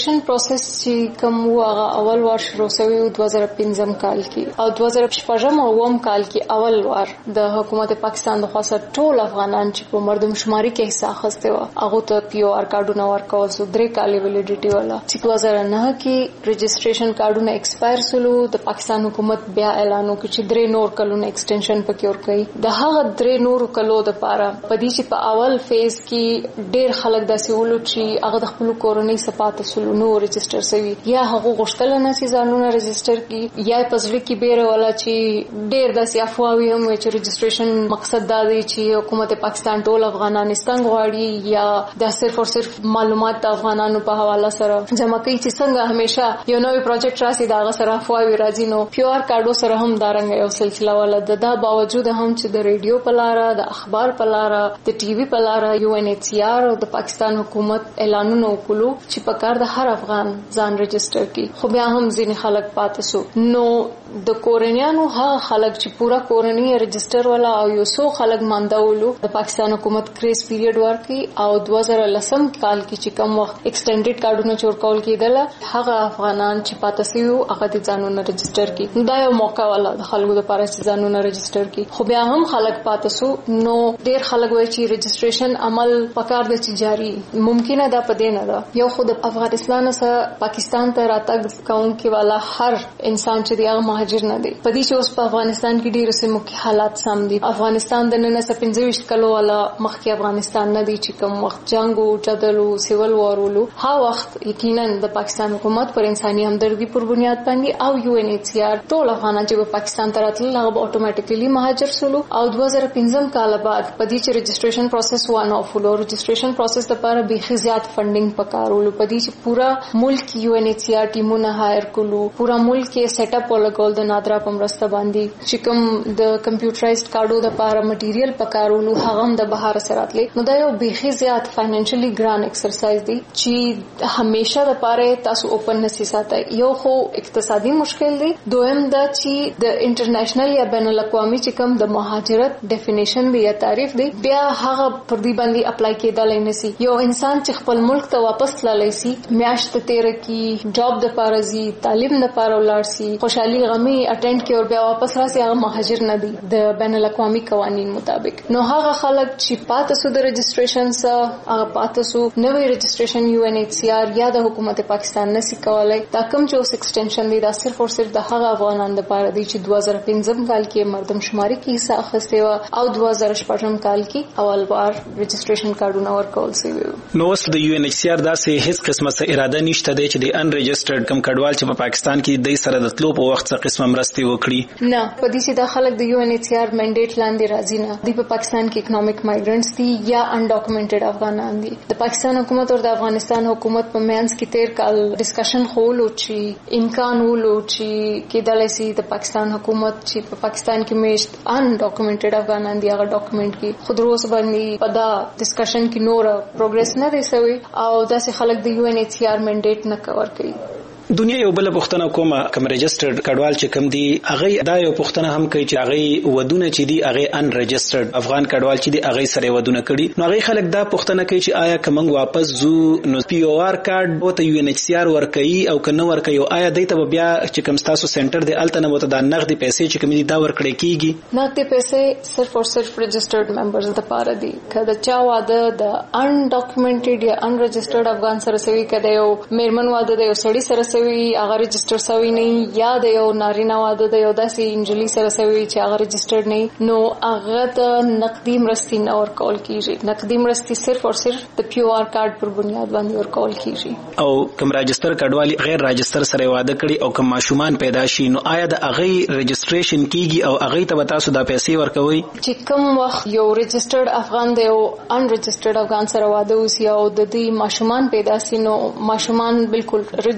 پروسس چې کوم هغه اول وار شروع شوی 2015 کال کې او 2015 او 20 کال کې اول وار د حکومت پاکستان د خاصه ټول افغانان چې په مردمشماري کې حصہ اخیسته و هغه ته پی او آر کارډونه ورکول سو 3 کال ویلیډیټي والا چې 2009 کې رجسٹریشن کارډونه ایکسپایر سولو د پاکستان حکومت بیا اعلان وکړ چې 3 نور کلونه ایکسټنشن پکې ورکړي د هغه 3 نور کلو د پاره پدې چې په اول فیز کې ډېر خلک داسې ولو چې هغه د خپل کورنۍ صفات سولو نو رجسٹر سوي یا هغه غوښتل نه چې ځانونه رجسٹر کړي یا پزړه کې بیره ولا چې ډېر داسې افواوي هم چې رجسٹریشن مقصد دا دی چې حکومت پاکستان ټول افغانستان غواړي یا د صرف او صرف معلومات د افغانانو په حواله سره جمع کوي چې څنګه همیشه یو نوې پروجیکټ راسي دا سره افواوي راځي نو پیور کارډو سره هم دارنګ یو سلسله ولا دا باوجود هم چې د ریډیو په لاره د اخبار په لاره د ټي وي په لاره UNHCR او د پاکستان حکومت اعلانونه وکړو چې په کار د هر افغان ځان رجسٹر کی خو بیا هم ځینې خلک پاتې سو نو د کورنیانو هغه خلک چې پورا کورنۍ رجسٹر ولا او یو څو خلک مانداولو د پاکستان حکومت کریس پیریډ ورکړي او 2010 کال کې چې کوم وخت ایکسټینډډ کارډونه چورکول کېدل هغه افغانان چې پاتې سو هغه د ځانونو رجسٹر کی دا یو موقع ولا د خلکو لپاره چې ځانونه رجسٹر کی خو بیا هم خلک پاتې سو نو ډېر خلک وایي چې رجسٹریشن عمل پکار د چې جاری ممکنه ده پدې نه ده یو خود افغانستان سره پاکستان ته راتګ کوونکی والا هر انسان چې دی مهاجر نه دی پدې چې اوس په افغانستان کې ډېر سمو کې حالات سم دي افغانستان د 1925 کلو والا مخکې افغانستان نه دی چې کوم وخت جنگو جدلو سیول وارولو ها وخت یقینا د پاکستان حکومت پر انساني همدردي پر بنیاد باندې او UNHCR ټول افغانان چې په پاکستان ته راتلل هغه اتوماتیکلی مهاجر سولو او 2015 کال بعد پدې چې رجسٹریشن پروسس وانه فولو رجسٹریشن پروسس لپاره به زیات فندینګ پکارولو پدې چې پورا ملک UNHCR ټیمونه هایر کولو پورا ملک کې سیټ اپ ولګول د نادرا پمرسته باندې چې کوم د کمپیوټرایزډ کارډو لپاره مټیریل پکارولو هغه هم د بهر سره راتلې نو دا یو به زیات فاینانشلی ګران ایکسرسایز دی چې همیشه لپاره تاسو اوپن نسی ساتي یو خو اقتصادي مشکل دی دویم دا چې د انټرنیشنل یا بین الاقوامي چې کوم د مهاجرت ډیفینیشن دی یا تعریف دی بیا هغه پر دې باندې اپلای کېدل نه سي یو انسان چې خپل ملک ته واپس تللی سي میاشت تیر کی جاب د پارزي تعلیم د پاره ولر سي خوشحالي غمي اټینډ کې او بیا واپس راسي هغه مهاجر نه دي د بین الاقوامي قوانين مطابق نو هغه خلک چې پاتې سو د رجسٹریشن سره هغه پاتې سو نوې رجسٹریشن UNHCR یا د حکومت پاکستان نسی کولای دا کوم چې اوس ایکسټنشن دی دا صرف او صرف د هغه افغانان لپاره دی چې 2015 کال کې مردمشماري کې حصہ اخیسته و او 2014 کال کې اول بار رجسٹریشن کارډونه ورکول شوی نو اوس د UNHCR داسې هیڅ قسمه څه اراده نشته دی چې د ان رجسٹرډ کم کډوال چې په پاکستان کې د سره د تلو په وخت څخه قسمه مرستي وکړي نه په دې چې د خلک د UNHCR منډیټ لاندې راځي نه دی په پاکستان کې اکونومیک مایګرنټس دي یا انډاکومنټډ افغانان دي د پاکستان حکومت او د افغانستان حکومت په مینس کې تیر کال ډسکشن خولو چې امکان ولو چې کېدلای شي د پاکستان حکومت چې په پاکستان کې میشت انډاکومنټډ افغانان دي هغه ډاکومنټ کې خود روز باندې په دا ډسکشن کې نور پروګرس نه دی شوی او داسې خلک د UNHCR منډیټ نه کور کوي دنیا یو بل پښتنه کومه کم رجسٹرډ کډوال چې کم دي هغه دا یو پښتنه هم کوي چې هغه ودونه چې دي هغه ان رجسٹرډ افغان کډوال چې دي هغه سره ودونه کړي نو هغه خلک دا پښتنه کوي چې آیا کومنګ واپس زو نو پی او آر کارت بوته UNHCR ورکړي او کنه ورکړي آیا دایته بیا چې کوم تاسو سنټر دی الته نه بوته د نغدي پیسې چې کوم دي دا ورکړي کیږي نغدي پیسې صرف او صرف رجسٹرډ ممبرز د پاره دي کله چا واده د ان ډاکومنټډ یا ان رجسٹرډ افغان سره سوي کده یو میرمن واده د یو سړی سره سوي هغه رجسٹر سوي نه یا د یو نارینه واده د یو داسې انجلی سره سوي چې هغه رجسٹرډ نه نو هغه ته نقدي مرستي نه ورکول کیږي نقدي مرستي صرف او صرف د پی او آر کارت پر بنیاد باندې ورکول کیږي او کوم رجسٹر کډوالي غیر رجسٹر سره واده کړي او کوم ماشومان پیدا شي نو آیا د هغه رجسٹریشن کیږي او هغه ته تاسو د پیسې ورکوي چې کوم وخت یو رجسٹرډ افغان دی او ان رجسٹرډ افغان سره واده وسی او د دې ماشومان پیدا شي نو ماشومان بالکل رجسٹریشن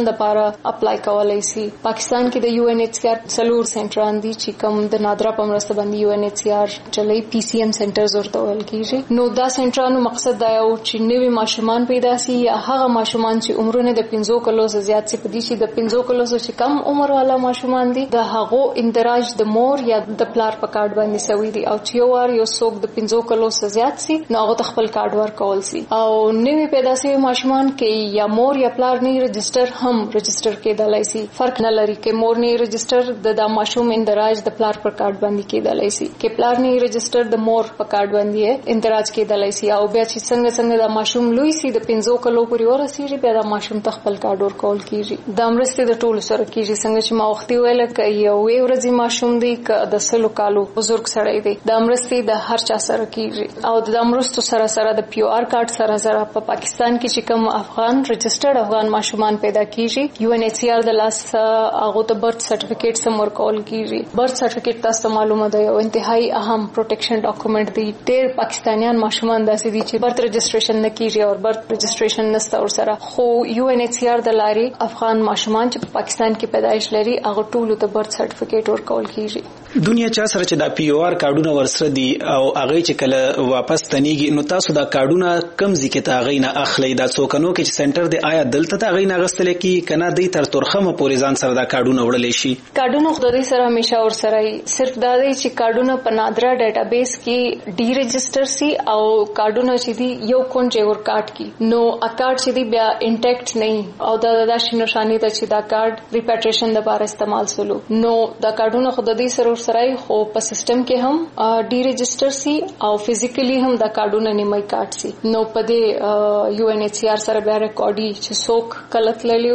پروټیکشن لپاره اپلای کولای شي. پاکستان کې د UNHCR څلور سنټران دي چې کوم د نادرا په مرسته باندې UNHCR چلای PCM سنټرز ورته ویل کیږي. نو دا سنټرانو مقصد دا یو چې نوي ماشومان پیدا شي یا هغه ماشومان چې عمرونه د 15 کلو څخه زیات شي، په دې چې د 15 کلو څخه کم عمر والا ماشومان دي د هغو اندراج د مور یا د پلار په کارت باندې سوي دي، او چې یو څوک د 15 کلو څخه زیات شي نو هغه خپل کارت ورکول شي. او نوي پیدا شوی ماشومان کې یا مور یا پلار نه رجستر هم رجستر کېدلای شي. فرق نه لري کې مور نه رجستر د ماشوم اندراج د پلار پر کارت باندې کېدلای شي، کې پلار نه رجستر د مور په کارت باندې اندراج کېدلای شي. او بیا چې څنګه د ماشوم لوی شي د 15 کلو پورې ورسیږي بیا د ماشوم خپل کارت ورکول کیږي. د امرسته د ټولو سره کیږي څنګه چې ما وختي ویل ک یو ورځي ماشوم دی ک د 100 کالو بزرګ سړی دی. د امرسته د هر چا سره کیږي. او د امرستو سره د PR کارت سره په پاکستان کې چې کوم افغان رجسترډ افغان ماشومان پیدا کیږي UNHCR د لاس هغه ته برث سرټیفیکیټ سم ورکول کیږي. برث سرټیفیکیټ تاسو معلومه ده یو انتهایی اهم پروټیکشن ډاکومنټ دی. ډېر پاکستانیان ماشومان داسې دي چې برث رجستریشن نه کیږي او برث رجستریشن نشته ور سره، خو UNHCR د لارې افغان ماشومان چې په پاکستان کې پیدایش لري هغه ټول ته برث سرټیفیکیټ ورکول کیږي. دنیا چا سره چې د PR کارډونه ورسره دي او هغه چې کله واپس تنيږي نو تاسو دا کارډونه کم ځکه ته غینه اخلي دا څوکنو کې چې سنټر دی آیا دلته ته غینه غستل کی کنه دی تر ترخمه پورې ځان سره دا کارډونه وړلې شي؟ کارډونه خدای سره همیشه ور سره صرف دا دی چې کارډونه په نادرا ډیټابیس کې ډی رجستر سي او کارډونه چې دی یو کونجه ور کارت کی نو ا کارت چې دی بیا انټیکټ نه او دا شنو شانی ته چې دا کارت ریپیټریشن لپاره استعمال سولو نو دا کارډونه خدای سره ور سره خو په سیستم کې هم ډی رجستر سي او فزیکلی هم دا کارډونه نیمه کارت سي. نو په دې UNHCR سره بیا ریکارډي چې څوک کلت لیو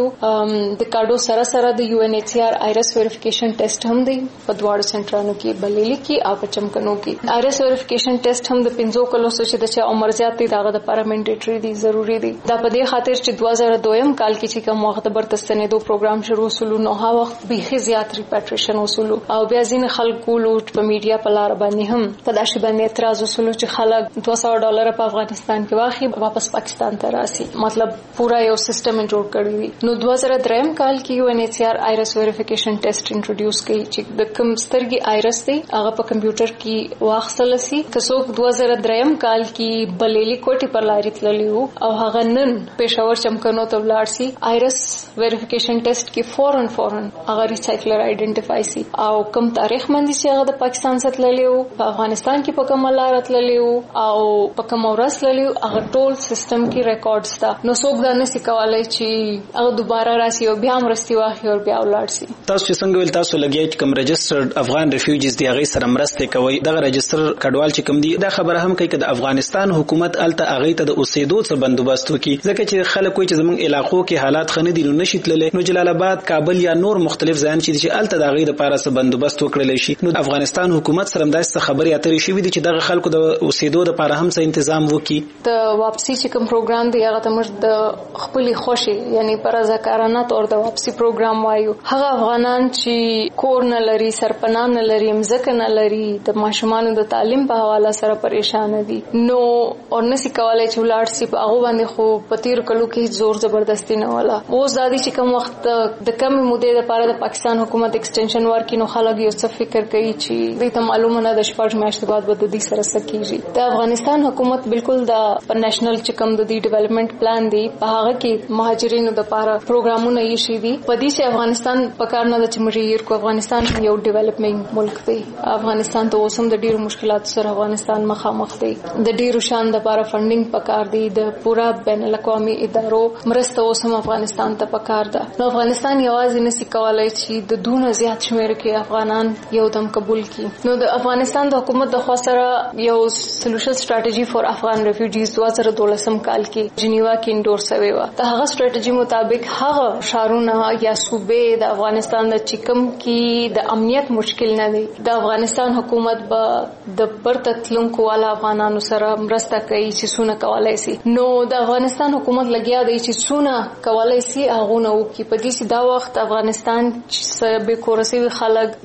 د کارډو سره د UNHCR آیرس ویریفیکیشن ټیسټ هم دی په دواړو سنټرانو کې بلیلی کې او په چمکنو کې. آیرس ویریفیکیشن ټیسټ هم د 15 کلو څخه د چا عمر زیات دی داغه د پارامنډیټری دی ضروری دی. دا په دې خاطر چې 2002 کال کې چې کوم وخت برتستنیدو پروګرام شروع وسلو نو ها وخت به زیات ریپیټریشن وسلو او بیا ځین خلکو لوټ په میډیا په لار باندې هم په داسې باندې اعتراض وسلو چې خلک $200 په افغانستان کې واخی واپس پاکستان ته راسي، مطلب پورا یو سیستم جوړ کړی دی. نو 2003 کال کې UNHCR آیرس ویریفیکیشن ټیسټ انټروډیوس کړي چې د کوم سترګي آیرس دی هغه په کمپیوټر کې واخصل شي. کڅوک 2003 کال کې بلیلی کوټي پر لاري تللیو او هغه نن پېښور چمکنو ته ولاړ شي آیرس ویریفیکیشن ټیسټ کې فورن هغه ریسایکلر آئیډینټیفای شي او کوم تاریخ باندې چې هغه د پاکستان څخه تللیو په افغانستان کې په کومه لار تللیو او په کوم ورځ تللیو هغه ټول سیستم کې ریکارډز تا. نو څوک دا نشي کولای چې هغه دوباره راسي او بیا مرستي واخلي او بیا ولاړ شي. تاسو چې څنګه ول تاسو لګیږي کوم رجسترډ افغان ریفیوجیز دی هغه سره مرسته کوي دغه رجستر کډوال چې کوم دی دا خبره هم کوي چې د افغانستان حکومت الته هغه ته د اوسېدو څخه بندوبست وکړي ځکه چې خلک کوئی چې زموږ علاقو کې حالات خنه دي نو نشي تللی. نو جلال آباد کابل یا نور مختلف ځایان چې الته د هغه لپاره څه بندوبست وکړل شي. نو افغانستان حکومت سره داسې خبرې اترې شوې دي چې دغه خلکو د اوسېدو لپاره هم څه تنظیم وکړي. د واپسی چې کوم پروګرام دی هغه تمر د خپل خوشي یعنی پر ځکارانه تور د واپسی پروګرام وایو هغه افغانان چې کور نه لري سرپناه نه لري مزکه نه لري د ماشومان د تعلیم په حواله سره پریشان دي نو اورنسي کولای چې ولاړ سي په هغه باندې خو پتیر کلو کې زور زبردستی نه ولا او زادي چې کوم وخت د کم مودې لپاره د پاکستان حکومت ایکسټنشن ورکې نو خلک یو څه فکر کوي چې دوی ته معلومه نه د شپږ میاشتې بعد به د دې سره سکیږي. د افغانستان حکومت بالکل د نېشنل چې کوم د ډیولپمنٹ پلان دی په هغه کې مهاجرینو د لپاره پروګرامونه یې شي دي په دې چې افغانستان په کار نه د چمریر کو افغانستان یو ډیولپمنٹ ملک دی. افغانستان ته اوسم د ډیرو مشکلات سره افغانستان مخامخ دی. د ډیرو شان د لپاره فندینګ پکار دی د پورا بین الاقوامي ادارو مرسته اوسم افغانستان ته پکار ده. نو افغانستان یوازې نشي کولای چې د دونه زیات شمیر کې افغانان یو دم قبول کړي. نو د افغانستان د حکومت د خوا سره یو سولوشن سټریټجی فور افغان ریفیوجیز 2012 کال کې جنیوا کې انډور شوی و. د هغه سټریټجی مطابق هغه شارونه یا صوبې د افغانستان د چکم کې د امنیت مشکل نه دی د افغانستان حکومت به د پرتتلونکو والا افغانانو سره مرسته کوي چې څونه کولای شي. نو د افغانستان حکومت لګیا دی چې څونه کولای شي هغه نو کې په دې دا وخت افغانستان چې به کورسي خلک د سیریا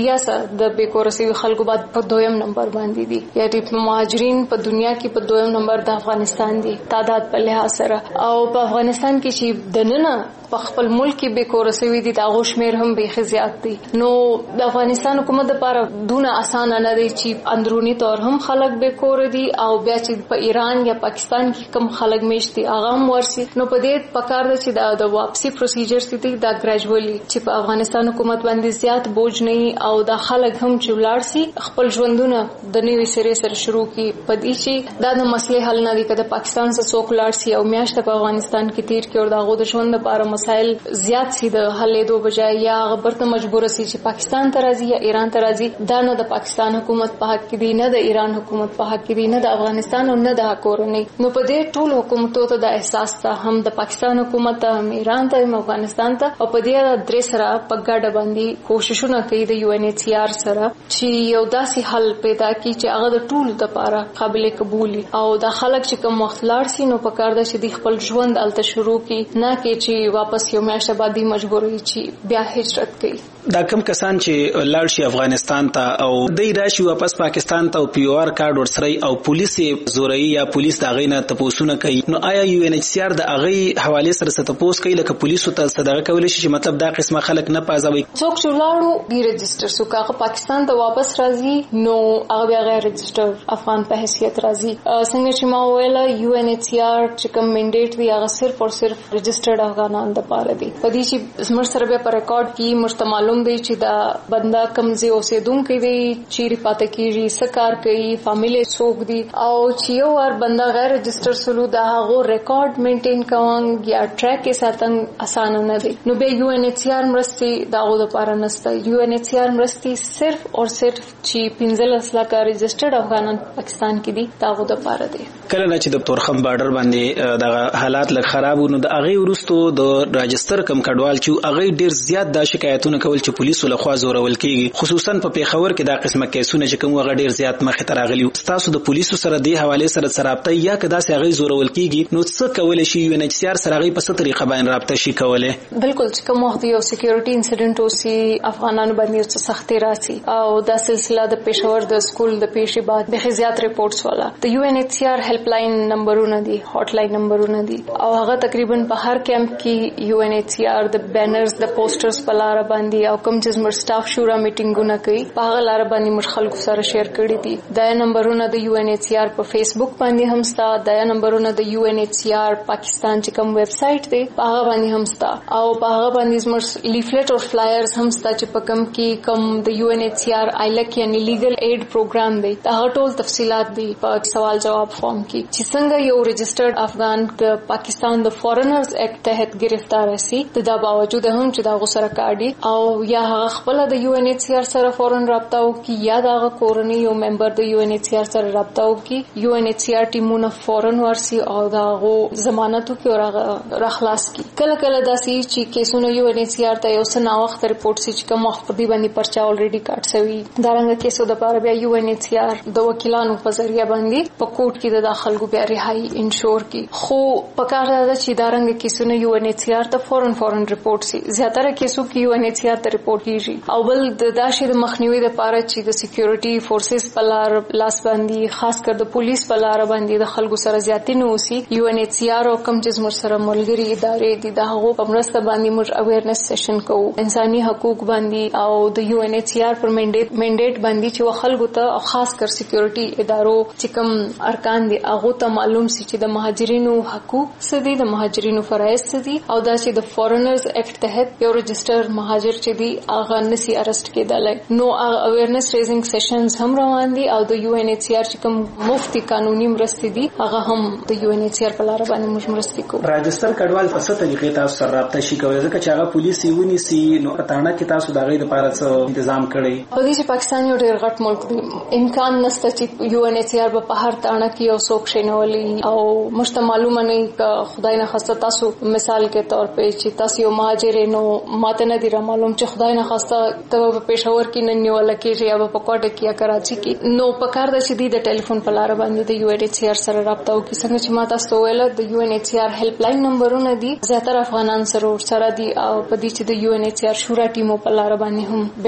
نایجیریا سره د بیکورسي خلکو بعد په دویم نمبر باندې دي، یعنی مهاجرین په دنیا کې په دویم نمبر د افغانستان دي تعداد په لحاظ سره. او په افغانستان کې چې د نن په خپل ملک کې بیکورسي وي دي دا شمیر هم به زیات دي. نو د افغانستان حکومت لپاره دونه اسانه نه دی چې اندرونی طور هم خلک بیکور دي او بیا چې په ایران یا پاکستان کې کم خلک میشتي هغه هم ورسي. نو په دې پکار دی چې د واپسی پروسیجر دي دا ګریجوالي چې په افغانستان حکومت باندې زیات بوج نه او د خلک هم چې ولاړ سي خپل ژوندونه د نوې سره سره شروع کی. په دې چې دا د مسلې حل نه دی کده پاکستان څخه څوک ولاړ سي او میاشت په افغانستان کې تیر کې او دغه د ژوند لپاره مسائل زیات سي د حلېدو بجای یا غبرته مجبور سي چې پاکستان ته راځي یا ایران ته راځي. دا نه د پاکستان حکومت په حق کې دی، نه د ایران حکومت په حق کې دی، نه د افغانستان او نه د کورنۍ. نو په دې ټول حکومتونو ته د احساس ته هم د پاکستان حکومت ته هم ایران ته هم افغانستان ته او په دې درې سره په ګډه باندې کوششونه کوي د UNHCR سره چې یو داسې حل پیدا کړي چې هغه د ټول لپاره قابل قبول او د خلک چې کوم وخت لاړ سي نو په کار ده چې د خپل ژوند الته شروع کړي، نه کې چې واپس یو میاشت بعد مجبور وي چې بیا هجرت کوي. دا کم کسان چې لاړ شي افغانستان ته او دای راشي واپس پاکستان ته او PR کارت ورسره او پولیس زوري یا پولیس دا غینه تپوسونه کوي، نو آیا UNHCR د هغه حواله سره ستپوس کوي لکه پولیسو ته صدقه کول شي چې مطلب دا قسمه خلک نه پازوي؟ څوک چې لاړو دی رجستر سو کاغه پاکستان ته واپس راځي نو هغه بیا غیر رجستر افغان په حیثیت راځي. څنګه چې ما ویله UNHCR چې کوم منډیټ دی هغه صرف او صرف رجسترډ افغانان د پاره دی. په دې چې زموږ سره به په ریکارډ کې مشتمل دی چې دا بندا کمزې اوسېدونکو دی چیرې پاتې کیږي سکار کوي فامیلی څوک دی او چې یو ور بندا غیر رجستر سلو دا هغه ریکارډ مینټین کوونګ یا ټریک یې ساتن اسانه نه دی. نو به UNHCR مرستي داغو د پاره نسته. UNHCR مرستي صرف او صرف چې 15 لک رجسترډ افغانان پاکستان کې دي داغو د پاره دی. کله چې د تورخم بارډر باندې د حالات لږ خراب ونه د هغه ورستو د راجستر کم کډوال چې هغه ډیر زیات د شکایتونه کول چې پولیسو له خوا زورول کیږي، خصوصا په پیښور کې دا قسمه کیسونه چې کوم هغه ډیر زیات مخه ته راغلي. تاسو د پولیسو سره د حواله سره رابطه یا کدا سي هغه زورول کیږي نو څه کول شي UNHCR سره هغه په څه طریقه باندې رابطه شي کوله؟ بالکل چې کوم وخت یو سکیورټي انسیډنټ وسی افغانانو باندې څه سختي راسي او دا سلسله د پیښور د سکول د پیښې بعد به زیات ریپورتس والا د UNHCR هیلپ لاین نمبرونه دي، هاټ لاین نمبرونه دي او هغه تقریبا په هر کیمپ کې UNHCR د بینرز د پوسټرز په لار باندې او کوم چې زموږ سټاف شورا میټینګونه کوي په هغه لار باندې موږ خلکو سره شیر کړی دي. دا نمبرونه د UNHCR په فیسبوک باندې هم ستا، دا نمبرونه د UNHCR پاکستان چې کوم ویب سټ دی په هغه باندې هم ستا او په هغه باندې زموږ لیفلیټ او فلایرز هم ستا چې په کوم کې کوم د UNHCR ILEC یعنی لیګل ایډ پروګرام دی دا ټول تفصيلات دي په سوال جواب فارم کې چې څنګه یو رجسترډ افغان د پاکستان د فورنرز ایکټ تحت گرفتار شي دا باوجود هم چې دا غوسره کاډي او یا هغه خپل د UNHCR سره فورن رابطه وکي یا دا کورنۍ یو ممبر د UNHCR سره رابطه وکي. UNHCR ټیمونه فورن ورسي او دا غو ضمانتو کې او راخلاص کی. کله کله داسې چې کیسونه UNHCR ته یو څه نا وخت ریپورت سي چې کوم وخت دی باندې پرچا الریډي کاټ سوي دا رنګ کیسو د پاره بیا UNHCR د وکیلانو په ذریعہ باندې په کوټ کې د داخل ګو بیا رهایی انشور کی. خو پکار دا چې دا رنګ کیسونه UNHCR ته فورن ریپورت سي. زیاتره کیسو کې UNHCR ته ریپورت کیږي او بل د داشې د مخنیوي لپاره چې د سکیورټي فورسز په لار لاس باندې خاص کر د پولیس په لار باندې د خلکو سره زیاتې نه وسی UNHCR او کم چې زموږ سره ملګری ادارې دي دا هغه په مرسته باندې موږ اویرنس سیشن کوو انساني حقوق باندې او د UNHCR پر منډیټ باندې چې خلکو ته خاص کر سکیورټي ادارو چې کوم ارکان دي هغه ته معلوم سي چې د مهاجرینو حقوق څه دي، د مهاجرینو فرایض څه دي او دا چې د فورنرز ایکټ تحت یو رجستر مهاجر چې دی هغه نسی ارست کېدلای. نو اویرنس ریزینګ سیشنز هم روان دي او د UNHCR چې کوم مفتي قانوني مرستې دي هغه هم د UNHCR په لار باندې موږ مرستې کوو. راجستر کډوال په څه طریقې تاسو سره رابطه شي کولای ځکه چې هغه پولیس یې ونیسي نو اتانه کې تاسو دا غي د لپاره څه تنظیم کړی؟ په دې چې پاکستان یو ډېر غټ ملک دی امکان نشته چې UNHCR په هر تانه کې یو څوک شینولي او مشته معلومه نه ک خدای نه خاصه تاسو مثال کې تور په چې تاسو یو مهاجر نو ماته نه دی را معلوم چې خدای نه خاصه ته په پېښور کې نه نیول کېږي یا په کوټه کې یا کراچي کې نو په کار د شدید ټلیفون په لار باندې د UNHCR سره رابطه وکړي. څنګه چې ما تاسو ویل د UNHCR هیلپ لاین نمبرونه دي زیاتره افغانان سره دي او په دې چې د UNHCR شورا ټیمو په لار باندې هم به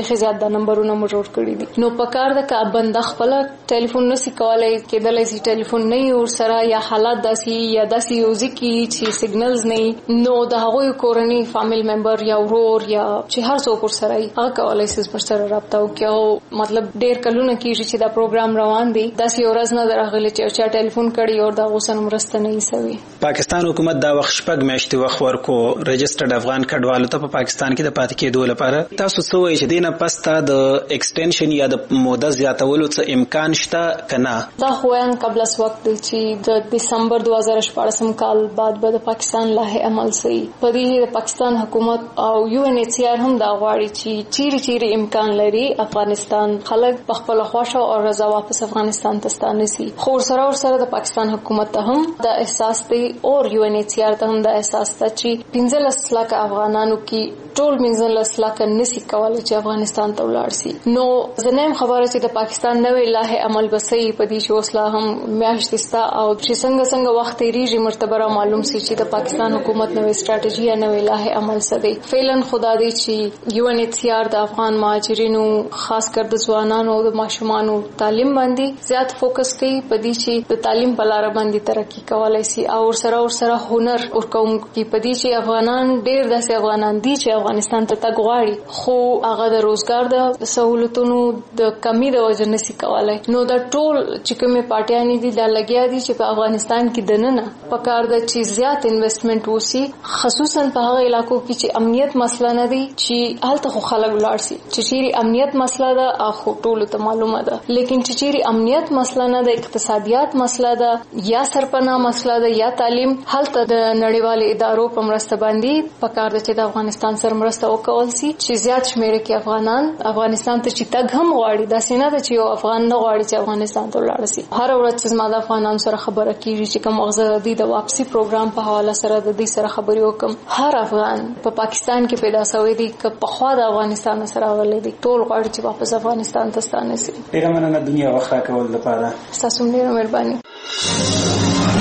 بخي زیات د نمبرونو مجور کړی دي. نو پکار د کا بند خپل ټلیفون نسی کولای کېدلای شي ټلیفون نه ور سره یا حالات داسي یا داسي یوزي کی چې سیګنلز نه نو د هغوی کورنی فامیل ممبر یا ورور یا چې هر څوک سره هغه کولای شي پر سره رابطه وکړي. مطلب ډیر کلونه کیږي چې دا پروګرام روان دی داسي ورځ نه درغلي چې چا ټلیفون کړي او دا غوسن مرسته نه ایسوي. پاکستان حکومت دا وخت شپږ میاشتې وخت ورکو رجسټرډ افغان کډوالو ته په پاکستان کې د پاتې کېدو لپاره. تاسو څه وایئ چې دینه پسته د ایکسټنشن یا د موده زیاتولو څه امکان شته کنه؟ دا هوان قبل اس وخت چې د دسمبر 2014 کال بعد به د پاکستان لایحه عمل شي. په دې د پاکستان حکومت او UNHCR هم دا غواړي چې چیرې امکان لري افغانستان خلک په خپل خواشه او رضا واپس افغانستان ته ستانسي. خو سره د پاکستان حکومت ته هم د احساس دی او UNHCR ته هم د احساس ته چې 15 لک افغانانو کې ټول 15 لک نسی کولای چې افغانستان ته ولاړ شي. نو زنه خبره چې د پاکستان نوې لایحه عمل بسې په دې شوسلا هم میاشتستا او چې څنګه وخت ریږي مرتبه معلوم شي چې د پاکستان حکومت نوې ستراتیژي نوې لایحه عمل سدي. فعلا خدا دې چې UNHCR د افغان مهاجرینو خاص کر د ځوانانو او د ماشومانو تعلیم باندې زیات فوکس کوي په دې چې د تعلیم په لار باندې ترقی کولای شي او سره هنر او کوم کې په دې چې افغانان ډېر داسې افغانان دي چې افغانستان ته تګ غواړي خو هغه د روزګار د سہولتونو د کمی د وجه نشي کولای. نو دا ټول چې کومه پارټیان دي دا لګیا دي چې په افغانستان کې دننه پکار د چې زیات انویسټمنټ وسی خصوصا په هغه علاقو کې چې امنیت مسله نه دي چې هلته خو خلک ولاړ شي. چې چیرې امنیت مسله ده اخو ټول ته معلومه ده لیکن چې چیرې امنیت مسله نه ده اقتصادیات مسله ده یا سرپناه مسله ده یا تعلیم هلته د نړیوالو ادارو په مرسته باندې پکار ده چې د افغانستان سره مرسته وکول شي چې زیات شمیر کې افغانان افغانستان ته چې تګ هم غواړي دا سینه ده چې یو افغان نه غواړي چې افغانستان ته ولاړ شي. هر ورځ چې ما د افغانانو سره خبره کیږي چې کوم غزه د واپسی پروګرام په حواله سره د دې سره خبرې وکم هر افغان په پاکستان کې پیدا شوی دی که په خوا د افغانستان سره غلي دي ټول غواړي چې واپس افغانستان ته ستانه شي. ډیره مننه دنیا وخت کول لپاره. تاسو ډیره مهرباني.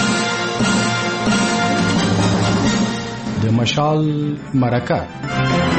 د مشال مرکه